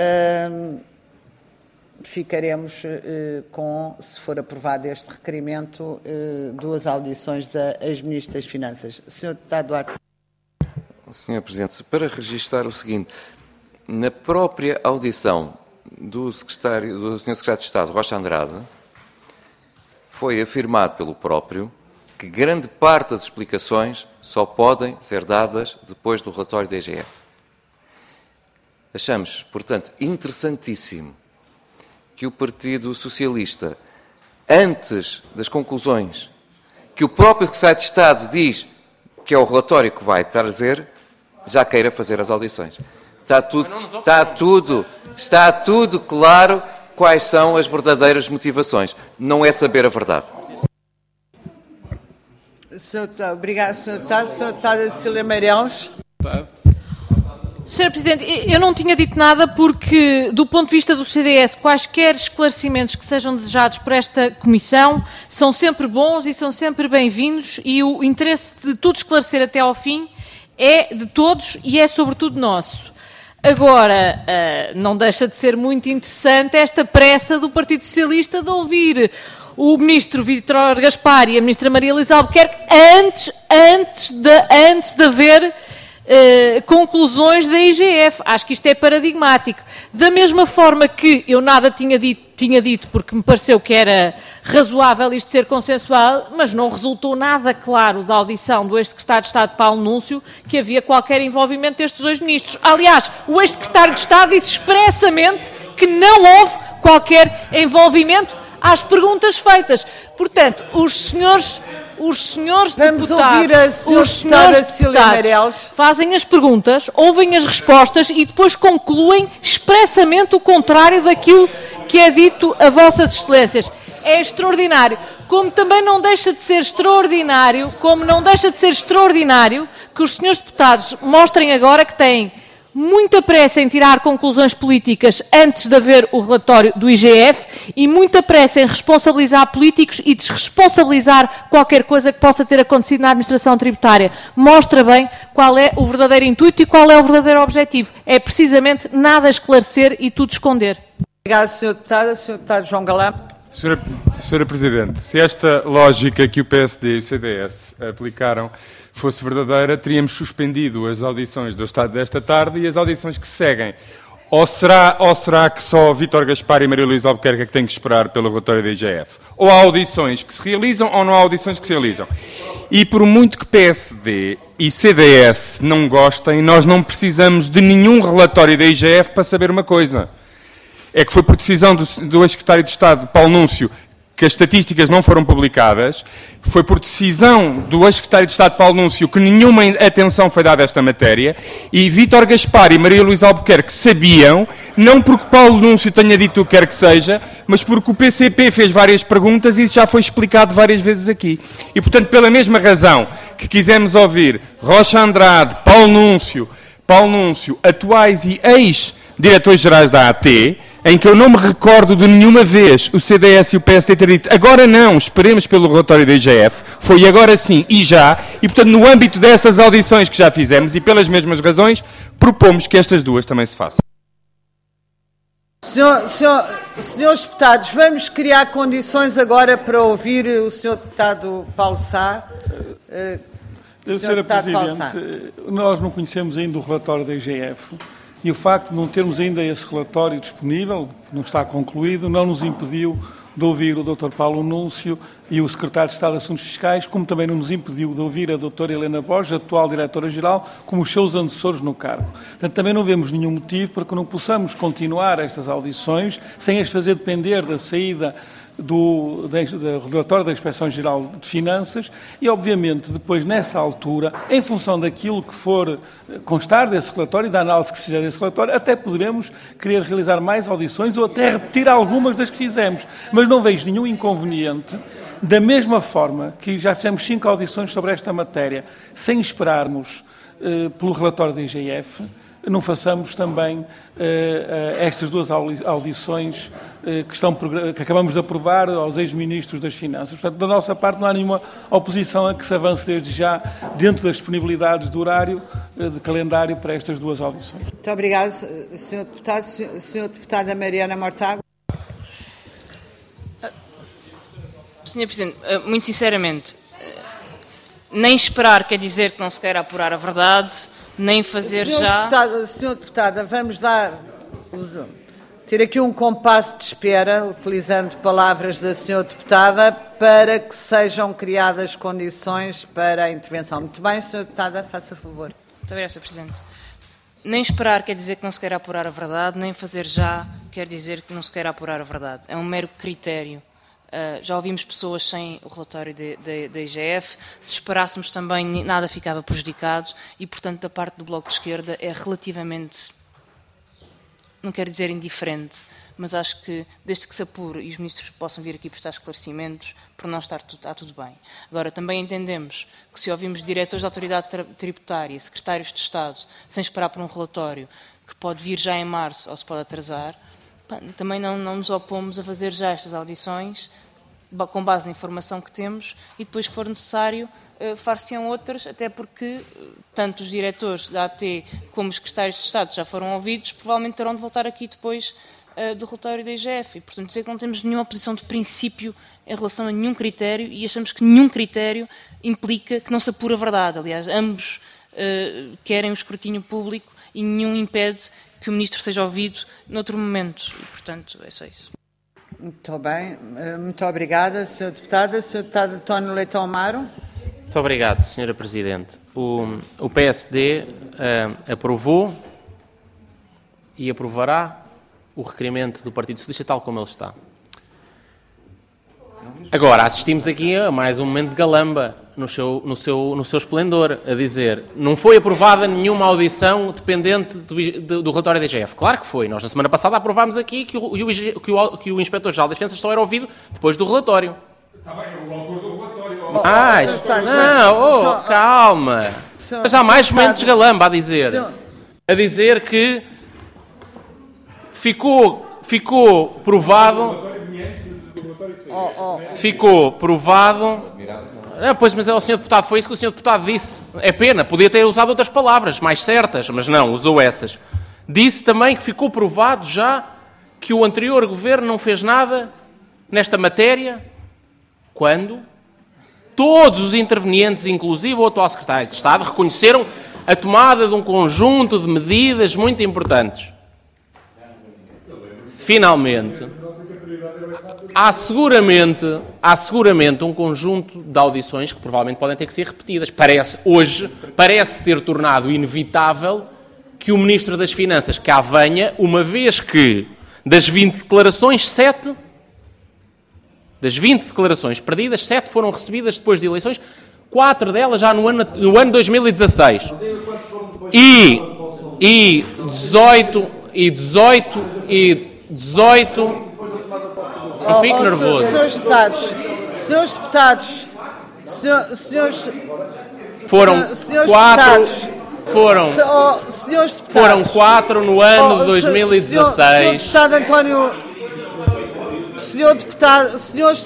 ficaremos com, se for aprovado este requerimento, 2 audições da ex-Ministra das Finanças. Sr. Deputado Duarte. Sr. Presidente, para registar o seguinte, na própria audição do Sr. Secretário de Estado, Rocha Andrade, foi afirmado pelo próprio que grande parte das explicações só podem ser dadas depois do relatório da IGF. Achamos, portanto, interessantíssimo que o Partido Socialista, antes das conclusões que o próprio Secretário de Estado diz que é o relatório que vai trazer, já queira fazer as audições. Está tudo claro quais são as verdadeiras motivações. Não é saber a verdade. Obrigada, Sr. Deputado. Sr. Deputada Cecília Meireles. Sr. Presidente, eu não tinha dito nada porque, do ponto de vista do CDS, quaisquer esclarecimentos que sejam desejados por esta Comissão são sempre bons e são sempre bem-vindos, e o interesse de tudo esclarecer até ao fim é de todos e é sobretudo nosso. Agora, não deixa de ser muito interessante esta pressa do Partido Socialista de ouvir o Ministro Vítor Gaspar e a Ministra Maria Luísa Albuquerque antes de haver conclusões da IGF. Acho que isto é paradigmático. Da mesma forma que eu nada tinha dito porque me pareceu que era razoável isto ser consensual, mas não resultou nada claro da audição do ex-secretário de Estado Paulo Núncio que havia qualquer envolvimento destes 2 ministros. Aliás, o ex-secretário de Estado disse expressamente que não houve qualquer envolvimento às perguntas feitas. Portanto, os senhores deputados fazem as perguntas, ouvem as respostas e depois concluem expressamente o contrário daquilo que é dito a vossas excelências. É extraordinário. Como também não deixa de ser extraordinário, que os senhores deputados mostrem agora que têm muita pressa em tirar conclusões políticas antes de haver o relatório do IGF e muita pressa em responsabilizar políticos e desresponsabilizar qualquer coisa que possa ter acontecido na administração tributária. Mostra bem qual é o verdadeiro intuito e qual é o verdadeiro objetivo. É precisamente nada esclarecer e tudo esconder. Obrigada, Sr. Deputado. Sr. Deputado João Galamba. Sra. Presidente, se esta lógica que o PSD e o CDS aplicaram fosse verdadeira, teríamos suspendido as audições do Estado desta tarde e as audições que seguem. Ou será que só Vítor Gaspar e Maria Luísa Albuquerque é que têm que esperar pelo relatório da IGF? Ou há audições que se realizam ou não há audições que se realizam? E por muito que PSD e CDS não gostem, nós não precisamos de nenhum relatório da IGF para saber uma coisa. É que foi por decisão do ex-secretário de Estado, Paulo Núncio, que as estatísticas não foram publicadas, foi por decisão do ex-secretário de Estado, Paulo Núncio, que nenhuma atenção foi dada a esta matéria, e Vítor Gaspar e Maria Luísa Albuquerque sabiam, não porque Paulo Núncio tenha dito o que quer que seja, mas porque o PCP fez várias perguntas e isso já foi explicado várias vezes aqui. E, portanto, pela mesma razão que quisemos ouvir Rocha Andrade, Paulo Núncio, atuais e ex-diretores-gerais da AT, em que eu não me recordo de nenhuma vez o CDS e o PSD ter dito agora não, esperemos pelo relatório da IGF, foi agora sim e já, e portanto no âmbito dessas audições que já fizemos e pelas mesmas razões, propomos que estas 2 também se façam. Senhores deputados, vamos criar condições agora para ouvir o Sr. Deputado Paulo Sá. Sra. Presidente, nós não conhecemos ainda o relatório da IGF. E o facto de não termos ainda esse relatório disponível, que não está concluído, não nos impediu de ouvir o Dr. Paulo Núncio e o Secretário de Estado de Assuntos Fiscais, como também não nos impediu de ouvir a Dra. Helena Borges, atual Diretora-Geral, como os seus antecessores no cargo. Portanto, também não vemos nenhum motivo para que não possamos continuar estas audições sem as fazer depender da saída do relatório da Inspeção-Geral de Finanças e, obviamente, depois, nessa altura, em função daquilo que for constar desse relatório e da análise que se fizer desse relatório, até poderemos querer realizar mais audições ou até repetir algumas das que fizemos. Mas não vejo nenhum inconveniente, da mesma forma que já fizemos 5 audições sobre esta matéria, sem esperarmos pelo relatório da IGF, não façamos também estas duas audições que acabamos de aprovar aos ex-ministros das Finanças. Portanto, da nossa parte não há nenhuma oposição a que se avance desde já dentro das disponibilidades de horário, de calendário para estas duas audições. Muito obrigado, Sr. Deputado. Sra. Deputada Mariana Mortágua. Sr. Presidente, muito sinceramente, nem esperar quer dizer que não se queira apurar a verdade, nem fazer já... Sra. Deputada, vamos ter aqui um compasso de espera, utilizando palavras da Sra. Deputada, para que sejam criadas condições para a intervenção. Muito bem, Sra. Deputada, faça favor. Muito obrigada, Sr. Presidente. Nem esperar quer dizer que não se queira apurar a verdade, nem fazer já quer dizer que não se queira apurar a verdade. É um mero critério. Já ouvimos pessoas sem o relatório da IGF. Se esperássemos também, nada ficava prejudicado e, portanto, da parte do Bloco de Esquerda é relativamente, não quero dizer indiferente, mas acho que, desde que se apure e os ministros possam vir aqui prestar esclarecimentos, por nós está tudo bem. Agora, também entendemos que se ouvimos diretores da autoridade tributária, secretários de Estado, sem esperar por um relatório, que pode vir já em março ou se pode atrasar, também não nos opomos a fazer já estas audições com base na informação que temos e depois, se for necessário, far-se-ão outras, até porque tanto os diretores da AT como os secretários de Estado já foram ouvidos, provavelmente terão de voltar aqui depois do relatório da IGF. E, portanto, dizer que não temos nenhuma posição de princípio em relação a nenhum critério e achamos que nenhum critério implica que não se apure a verdade. Aliás, ambos querem o escrutínio público e nenhum impede que o Ministro seja ouvido noutro momento. E, portanto, é só isso. Muito bem. Muito obrigada, Sra. Deputada. Sr. Deputado António Leitão Amaro. Muito obrigado, Sra. Presidente. O PSD aprovou e aprovará o requerimento do Partido Socialista tal como ele está. Agora, assistimos aqui a mais um momento de galamba no seu esplendor, a dizer não foi aprovada nenhuma audição dependente do relatório da IGF. Claro que foi. Nós, na semana passada, aprovámos aqui que o Inspetor-Geral das Finanças só era ouvido depois do relatório. Está bem, o autor do relatório... Calma. Mas há mais momentos de galamba a dizer que ficou provado... Ficou provado... Pois, mas é o Sr. Deputado, foi isso que o Sr. Deputado disse. É pena, podia ter usado outras palavras mais certas, mas não, usou essas. Disse também que ficou provado já que o anterior Governo não fez nada nesta matéria, quando todos os intervenientes, inclusive o atual Secretário de Estado, reconheceram a tomada de um conjunto de medidas muito importantes. Finalmente... Há seguramente um conjunto de audições que provavelmente podem ter que ser repetidas. Parece ter tornado inevitável que o Ministro das Finanças cá venha, uma vez que das 20 declarações, 7 perdidas, 7 foram recebidas depois de eleições, 4 delas já no ano 2016. E 18... Não fique nervoso. Senhores deputados, foram 4 no ano de 2016. Senhores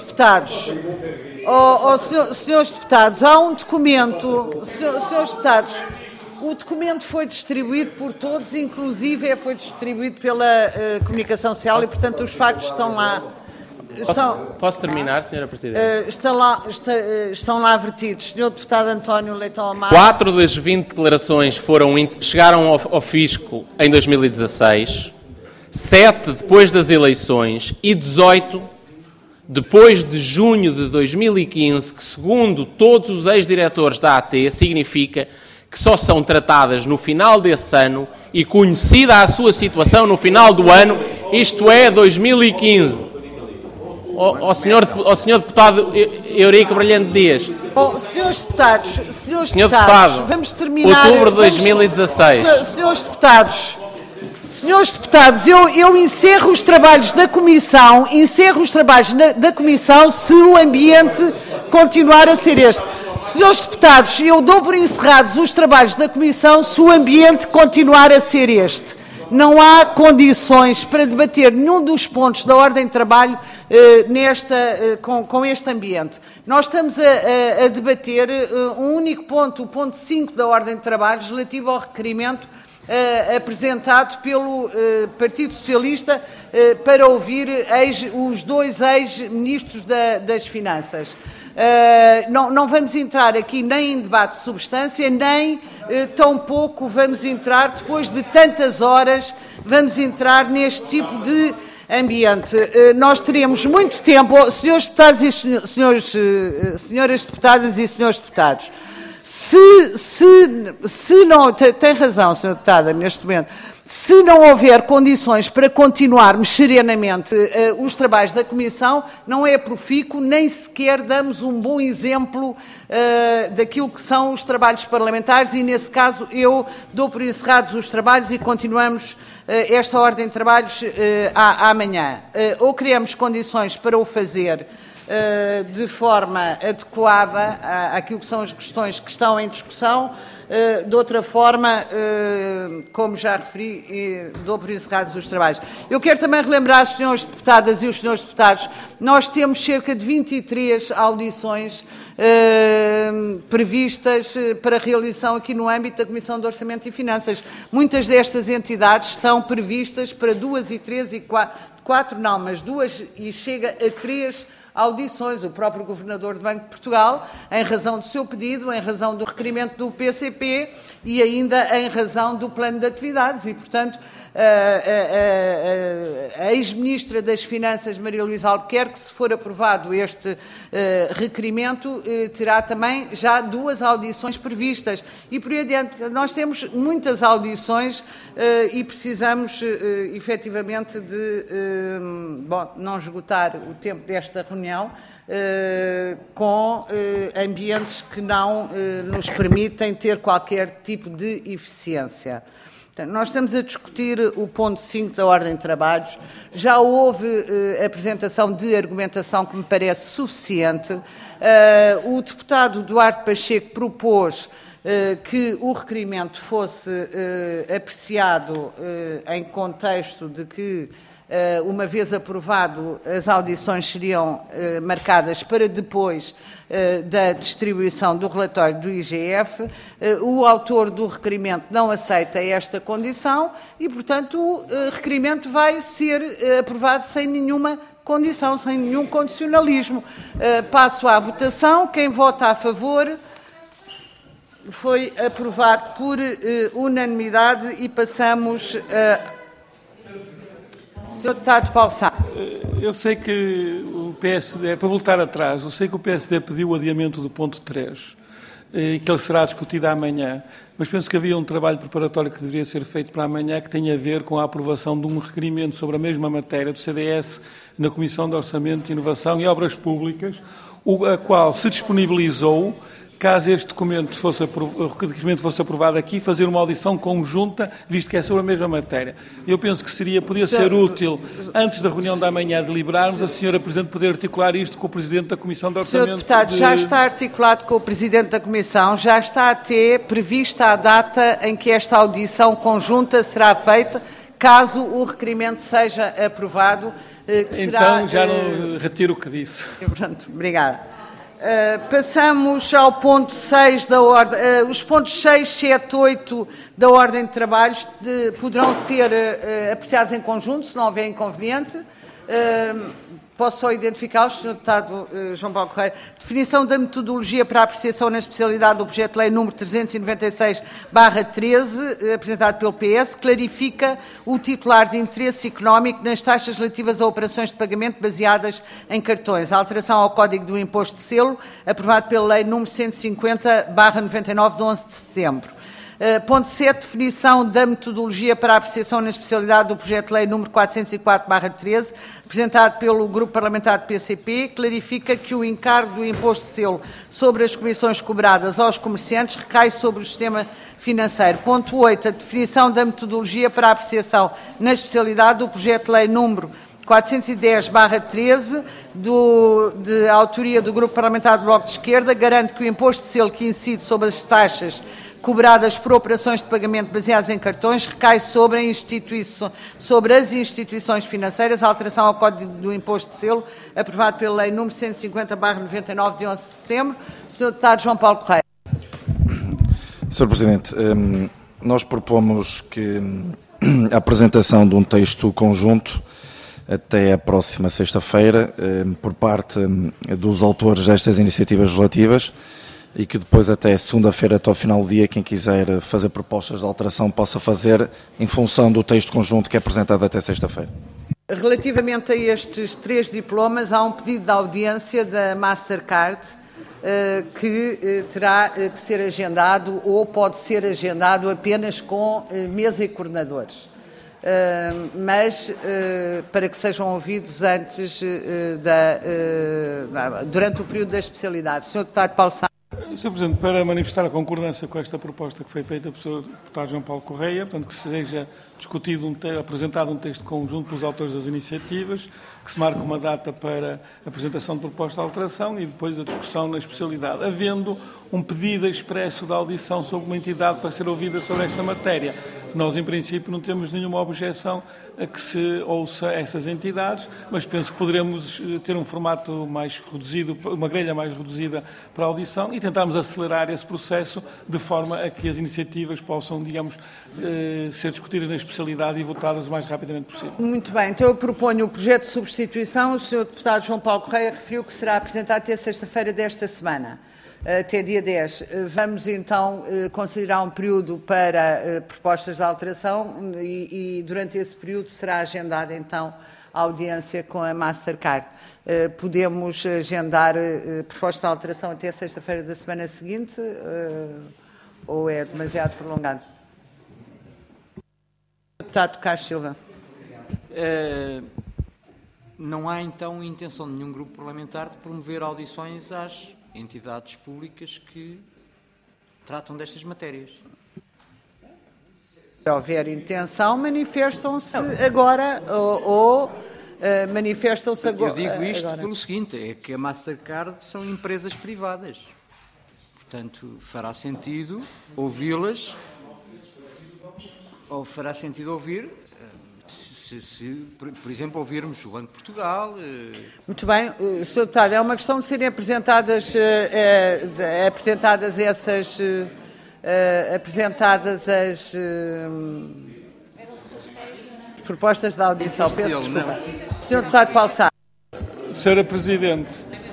deputados, há um documento, senhores deputados, o documento foi distribuído por todos, inclusive foi distribuído pela Comunicação Social e, portanto, os factos estão lá. Posso terminar, Sra. Presidente? Estão lá vertidos. Sr. Deputado António Leitão Amaro. 4 das 20 declarações chegaram ao Fisco em 2016, 7 depois das eleições e 18 depois de junho de 2015, que, segundo todos os ex-diretores da AT, significa que só são tratadas no final desse ano e conhecida a sua situação no final do ano, isto é, 2015. Ao senhor deputado Eurico Brilhante Dias. Senhores deputados, vamos terminar. Outubro de 2016. Senhores deputados, eu encerro os trabalhos da Comissão, se o ambiente continuar a ser este. Senhores deputados, eu dou por encerrados os trabalhos da Comissão se o ambiente continuar a ser este. Não há condições para debater nenhum dos pontos da ordem de trabalho com este ambiente. Nós estamos a debater um único ponto, o ponto 5 da ordem de trabalhos, relativo ao requerimento apresentado pelo Partido Socialista para ouvir os dois ex-ministros das Finanças. Não vamos entrar aqui nem em debate de substância, nem tampouco vamos entrar, depois de tantas horas, vamos entrar neste tipo de ambiente. Nós teremos muito tempo, senhores deputados e senhoras deputadas e senhores deputados, se não, tem razão, senhora deputada, neste momento, se não houver condições para continuarmos serenamente os trabalhos da Comissão, não é profícuo, nem sequer damos um bom exemplo daquilo que são os trabalhos parlamentares e, nesse caso, eu dou por encerrados os trabalhos e continuamos esta ordem de trabalhos amanhã. Ou criamos condições para o fazer de forma adequada àquilo que são as questões que estão em discussão. De outra forma, como já referi, dou por encerrados os trabalhos. Eu quero também relembrar às senhoras deputadas e os senhores deputados, nós temos cerca de 23 audições previstas para realização aqui no âmbito da Comissão de Orçamento e Finanças. Muitas destas entidades estão previstas para 2 e 3 e 4 não, mas 2 e chega a 3 audições. O próprio Governador do Banco de Portugal, em razão do seu pedido, em razão do requerimento do PCP e ainda em razão do plano de atividades e, portanto, a ex-ministra das Finanças, Maria Luísa Albuquerque, se for aprovado este requerimento, terá também já 2 audições previstas. E por aí adiante, nós temos muitas audições e precisamos, efetivamente, de não esgotar o tempo desta reunião com ambientes que não nos permitem ter qualquer tipo de eficiência. Nós estamos a discutir o ponto 5 da ordem de trabalhos. Já houve apresentação de argumentação que me parece suficiente. O deputado Duarte Pacheco propôs que o requerimento fosse apreciado em contexto de que, uma vez aprovado, as audições seriam marcadas para depois da distribuição do relatório do IGF. O autor do requerimento não aceita esta condição e, portanto, o requerimento vai ser aprovado sem nenhuma condição, sem nenhum condicionalismo. Passo à votação. Quem vota a favor? Foi aprovado por unanimidade e passamos a... Sr. Deputado Paulo Sá. Eu sei que o PSD, para voltar atrás, eu sei que o PSD pediu o adiamento do ponto 3 e que ele será discutido amanhã, mas penso que havia um trabalho preparatório que deveria ser feito para amanhã que tem a ver com a aprovação de um requerimento sobre a mesma matéria do CDS na Comissão de Orçamento, Inovação e Obras Públicas, a qual se disponibilizou, caso este documento o requerimento fosse aprovado aqui, fazer uma audição conjunta, visto que é sobre a mesma matéria. Eu penso que podia ser útil, antes da reunião da manhã, deliberarmos, a senhora Presidente poder articular isto com o Presidente da Comissão de Orçamento. Senhor Deputado, já está articulado com o Presidente da Comissão, já está até prevista a data em que esta audição conjunta será feita, caso o requerimento seja aprovado. Que será, então, já não retiro o que disse. Pronto, obrigada. Passamos ao ponto 6 da ordem. Os pontos 6, 7, 8 da ordem de trabalhos poderão ser apreciados em conjunto, se não houver inconveniente. Posso só identificá-los, Sr. Deputado João Paulo Correia. Definição da metodologia para a apreciação na especialidade do projeto de lei número 396/13, apresentado pelo PS, clarifica o titular de interesse económico nas taxas relativas a operações de pagamento baseadas em cartões. A alteração ao Código do Imposto de Selo, aprovado pela lei número 150/99, de 11 de setembro. Ponto 7, definição da metodologia para a apreciação na especialidade do projeto de lei número 404/13, apresentado pelo Grupo Parlamentar do PCP, clarifica que o encargo do imposto de selo sobre as comissões cobradas aos comerciantes recai sobre o sistema financeiro. Ponto 8, a definição da metodologia para a apreciação na especialidade do projeto de lei número 410/13, de autoria do Grupo Parlamentar do Bloco de Esquerda, garante que o imposto de selo que incide sobre as taxas cobradas por operações de pagamento baseadas em cartões recai sobre as instituições financeiras, a alteração ao Código do Imposto de Selo, aprovado pela Lei nº 150/99, de 11 de setembro. Sr. Deputado João Paulo Correia. Sr. Presidente, nós propomos que a apresentação de um texto conjunto até a próxima sexta-feira, por parte dos autores destas iniciativas legislativas, e que depois até segunda-feira, até ao final do dia, quem quiser fazer propostas de alteração possa fazer em função do texto conjunto que é apresentado até sexta-feira. Relativamente a estes 3 diplomas, há um pedido de audiência da Mastercard que terá que ser agendado ou pode ser agendado apenas com mesa e coordenadores. Mas para que sejam ouvidos antes durante o período da especialidade. Sr. Deputado Paulo Sá. Sr. Presidente, para manifestar a concordância com esta proposta que foi feita pelo Sr. Deputado João Paulo Correia, portanto, que seja discutido, apresentado um texto conjunto pelos autores das iniciativas, que se marque uma data para a apresentação de proposta de alteração e depois a discussão na especialidade, havendo um pedido expresso de audição sobre uma entidade para ser ouvida sobre esta matéria. Nós, em princípio, não temos nenhuma objeção a que se ouça essas entidades, mas penso que poderemos ter um formato mais reduzido, uma grelha mais reduzida para a audição e tentarmos acelerar esse processo de forma a que as iniciativas possam, digamos, ser discutidas na especialidade e votadas o mais rapidamente possível. Muito bem, então eu proponho o projeto de substituição. O Sr. Deputado João Paulo Correia referiu que será apresentado até sexta-feira desta semana, até dia 10. Vamos então considerar um período para propostas de alteração e durante esse período será agendada então a audiência com a Mastercard. Podemos agendar propostas de alteração até sexta-feira da semana seguinte ou é demasiado prolongado? Deputado Castro Silva. Não há então intenção de nenhum grupo parlamentar de promover audições às entidades públicas que tratam destas matérias. Se houver intenção, manifestam-se agora ou manifestam-se agora. Eu digo isto pelo seguinte, é que a Mastercard são empresas privadas. Portanto, fará sentido ouvi-las, ou fará sentido ouvir, se, por exemplo, ouvirmos o Banco de Portugal. Muito bem, Sr. Deputado, é uma questão de serem apresentadas as propostas da audição. Peço desculpa. Sr. Deputado Paulo Sá. Sra. Presidente,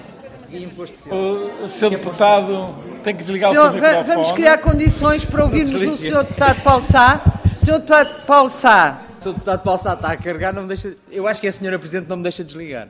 o Sr. Deputado tem que desligar o seu microfone. Vamos criar condições para ouvirmos o Sr. Deputado Paulo Sá. Sr. Deputado Paulo Sá. O Sr. Deputado Paulo Sá está a carregar, não me deixa... Eu acho que a Sra. Presidente não me deixa desligar.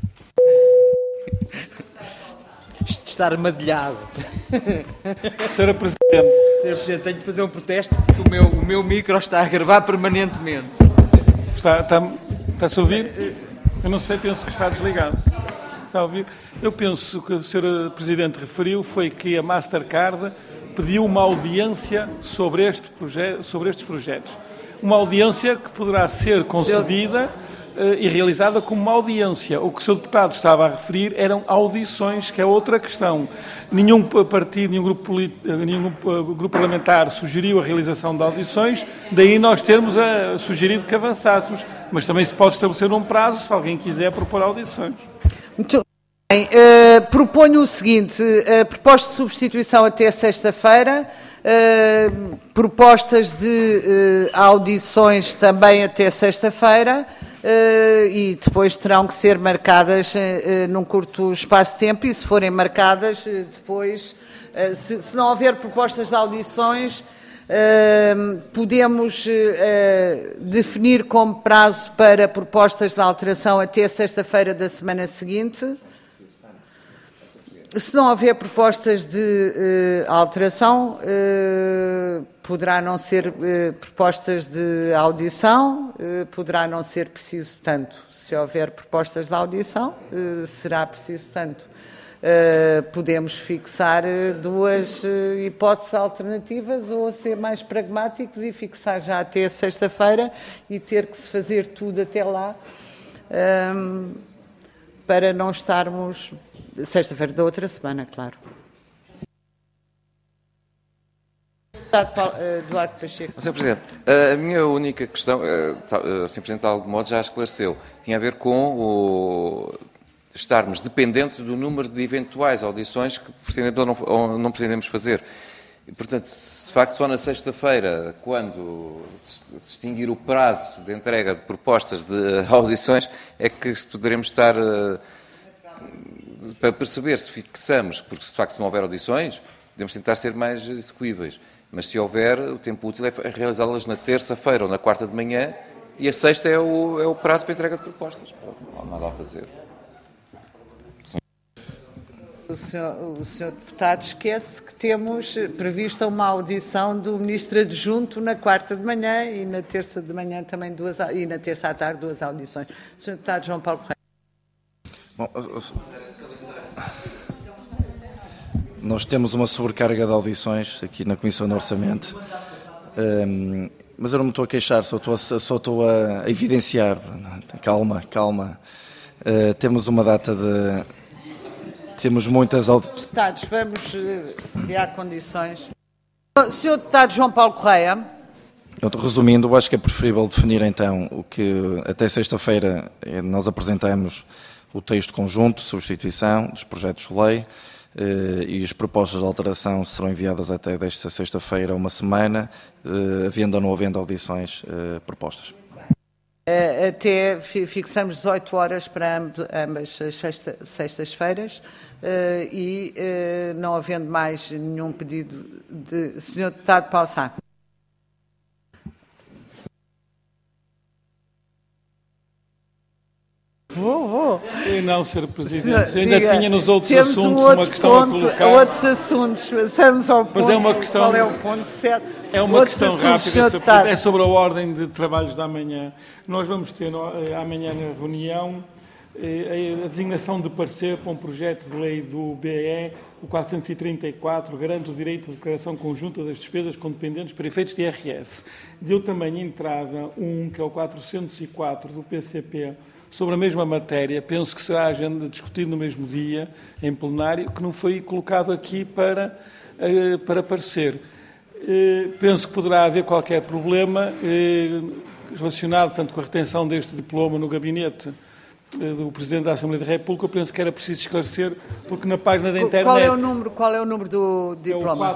Isto está armadilhado. Sra. Presidente. Sra. Presidente, tenho de fazer um protesto porque o meu micro está a gravar permanentemente. Está-se a ouvir? Eu não sei, penso que está desligado. Está a ouvir? Eu penso que a Sra. Presidente referiu foi que a Mastercard pediu uma audiência sobre estes projetos. Uma audiência que poderá ser concedida e realizada como uma audiência. O que o Sr. Deputado estava a referir eram audições, que é outra questão. Nenhum partido, nenhum grupo parlamentar sugeriu a realização de audições, daí nós termos sugerido que avançássemos. Mas também se pode estabelecer um prazo, se alguém quiser propor audições. Muito bem. Proponho o seguinte, proposta de substituição até sexta-feira, propostas de audições também até sexta-feira, e depois terão que ser marcadas num curto espaço de tempo, e se forem marcadas depois, se não houver propostas de audições, podemos definir como prazo para propostas de alteração até sexta-feira da semana seguinte. Se não houver propostas de alteração, poderá não ser propostas de audição, poderá não ser preciso tanto. Se houver propostas de audição, será preciso tanto. Podemos fixar duas hipóteses alternativas ou ser mais pragmáticos e fixar já até sexta-feira e ter que se fazer tudo até lá para não estarmos... Sexta-feira da outra semana, claro. Duarte Pacheco. Sr. Presidente, a minha única questão, o Sr. Presidente de algum modo já esclareceu, tinha a ver com estarmos dependentes do número de eventuais audições que pretendemos ou não pretendemos fazer. E, portanto, de facto, só na sexta-feira, quando se extinguir o prazo de entrega de propostas de audições, é que poderemos estar... para perceber se fixamos, porque de facto se não houver audições, podemos tentar ser mais execuíveis. Mas se houver, o tempo útil é realizá-las na terça-feira ou na quarta de manhã, e a sexta é o prazo para a entrega de propostas. Não há nada a fazer. O senhor deputado esquece que temos prevista uma audição do ministro adjunto na quarta de manhã e na terça de manhã também e na terça à tarde 2 audições. O senhor deputado João Paulo Correia. Bom, nós temos uma sobrecarga de audições aqui na Comissão de Orçamento, mas eu não me estou a queixar, só estou a evidenciar. Calma. Temos uma data de... Temos muitas audições. Deputados, vamos criar condições. Senhor deputado João Paulo Correia. Resumindo, eu acho que é preferível definir então o que até sexta-feira nós apresentamos o texto conjunto de substituição dos projetos de lei e as propostas de alteração serão enviadas até desta sexta-feira, uma semana, havendo ou não havendo audições propostas. Até fixamos 18 horas para ambas as sextas-feiras e não havendo mais nenhum pedido de... Senhor deputado Paulo Sá. Vou. Não, Sr. Presidente. Ainda tinha nos outros assuntos uma questão ponto, a colocar. Outros assuntos. Passamos ao ponto. Mas é uma questão... Qual é o ponto certo? É uma questão rápida, Sr. Presidente. Deputado. É sobre a ordem de trabalhos da manhã. Nós vamos ter amanhã na reunião a designação de parecer para um projeto de lei do BE, o 434, garante o direito de declaração conjunta das despesas com dependentes para efeitos de IRS. Deu também entrada que é o 404 do PCP, sobre a mesma matéria, penso que será agenda discutido no mesmo dia, em plenário, que não foi colocado aqui para parecer. Penso que poderá haver qualquer problema relacionado, tanto com a retenção deste diploma no gabinete do Presidente da Assembleia da República. Eu penso que era preciso esclarecer, porque na página da internet... Qual é o número do diploma? É o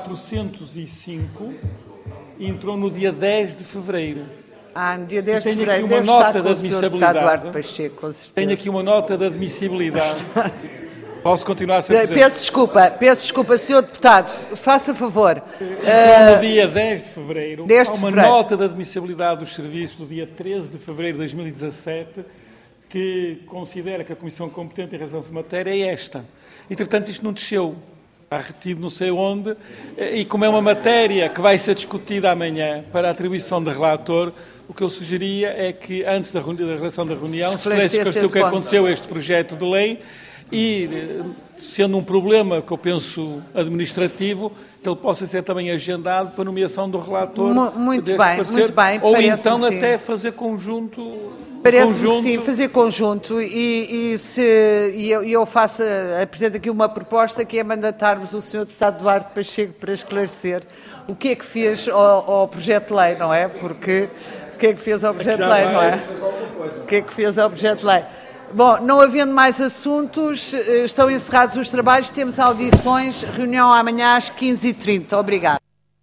405 e entrou no dia 10 de fevereiro. No dia 10 de Tenho fevereiro aqui uma nota de admissibilidade. Duarte Pacheco, com certeza. Tenho aqui uma nota de admissibilidade. Posso continuar, Sr. Presidente? Peço desculpa, Sr. Deputado, faça favor. No dia 10 de fevereiro, há uma nota de admissibilidade dos serviços do dia 13 de fevereiro de 2017 que considera que a Comissão competente em razão de matéria é esta. Entretanto, isto não desceu. Está retido não sei onde, e como é uma matéria que vai ser discutida amanhã para a atribuição de relator, o que eu sugeria é que, antes da relação da reunião, se pudesse esclarecer o que aconteceu a este projeto de lei e, sendo um problema que eu penso administrativo, que ele possa ser também agendado para a nomeação do relator. Muito bem. Ou então até fazer conjunto. Parece-me que sim, fazer conjunto e eu apresento aqui uma proposta que é mandatarmos o Sr. Deputado Duarte Pacheco para esclarecer o que é que fez ao projeto de lei, não é? Porque o que é que fez ao projeto de lei, não é? O que é que fez ao projeto de lei? Bom, não havendo mais assuntos, estão encerrados os trabalhos, temos audições, reunião amanhã às 15h30. Obrigado.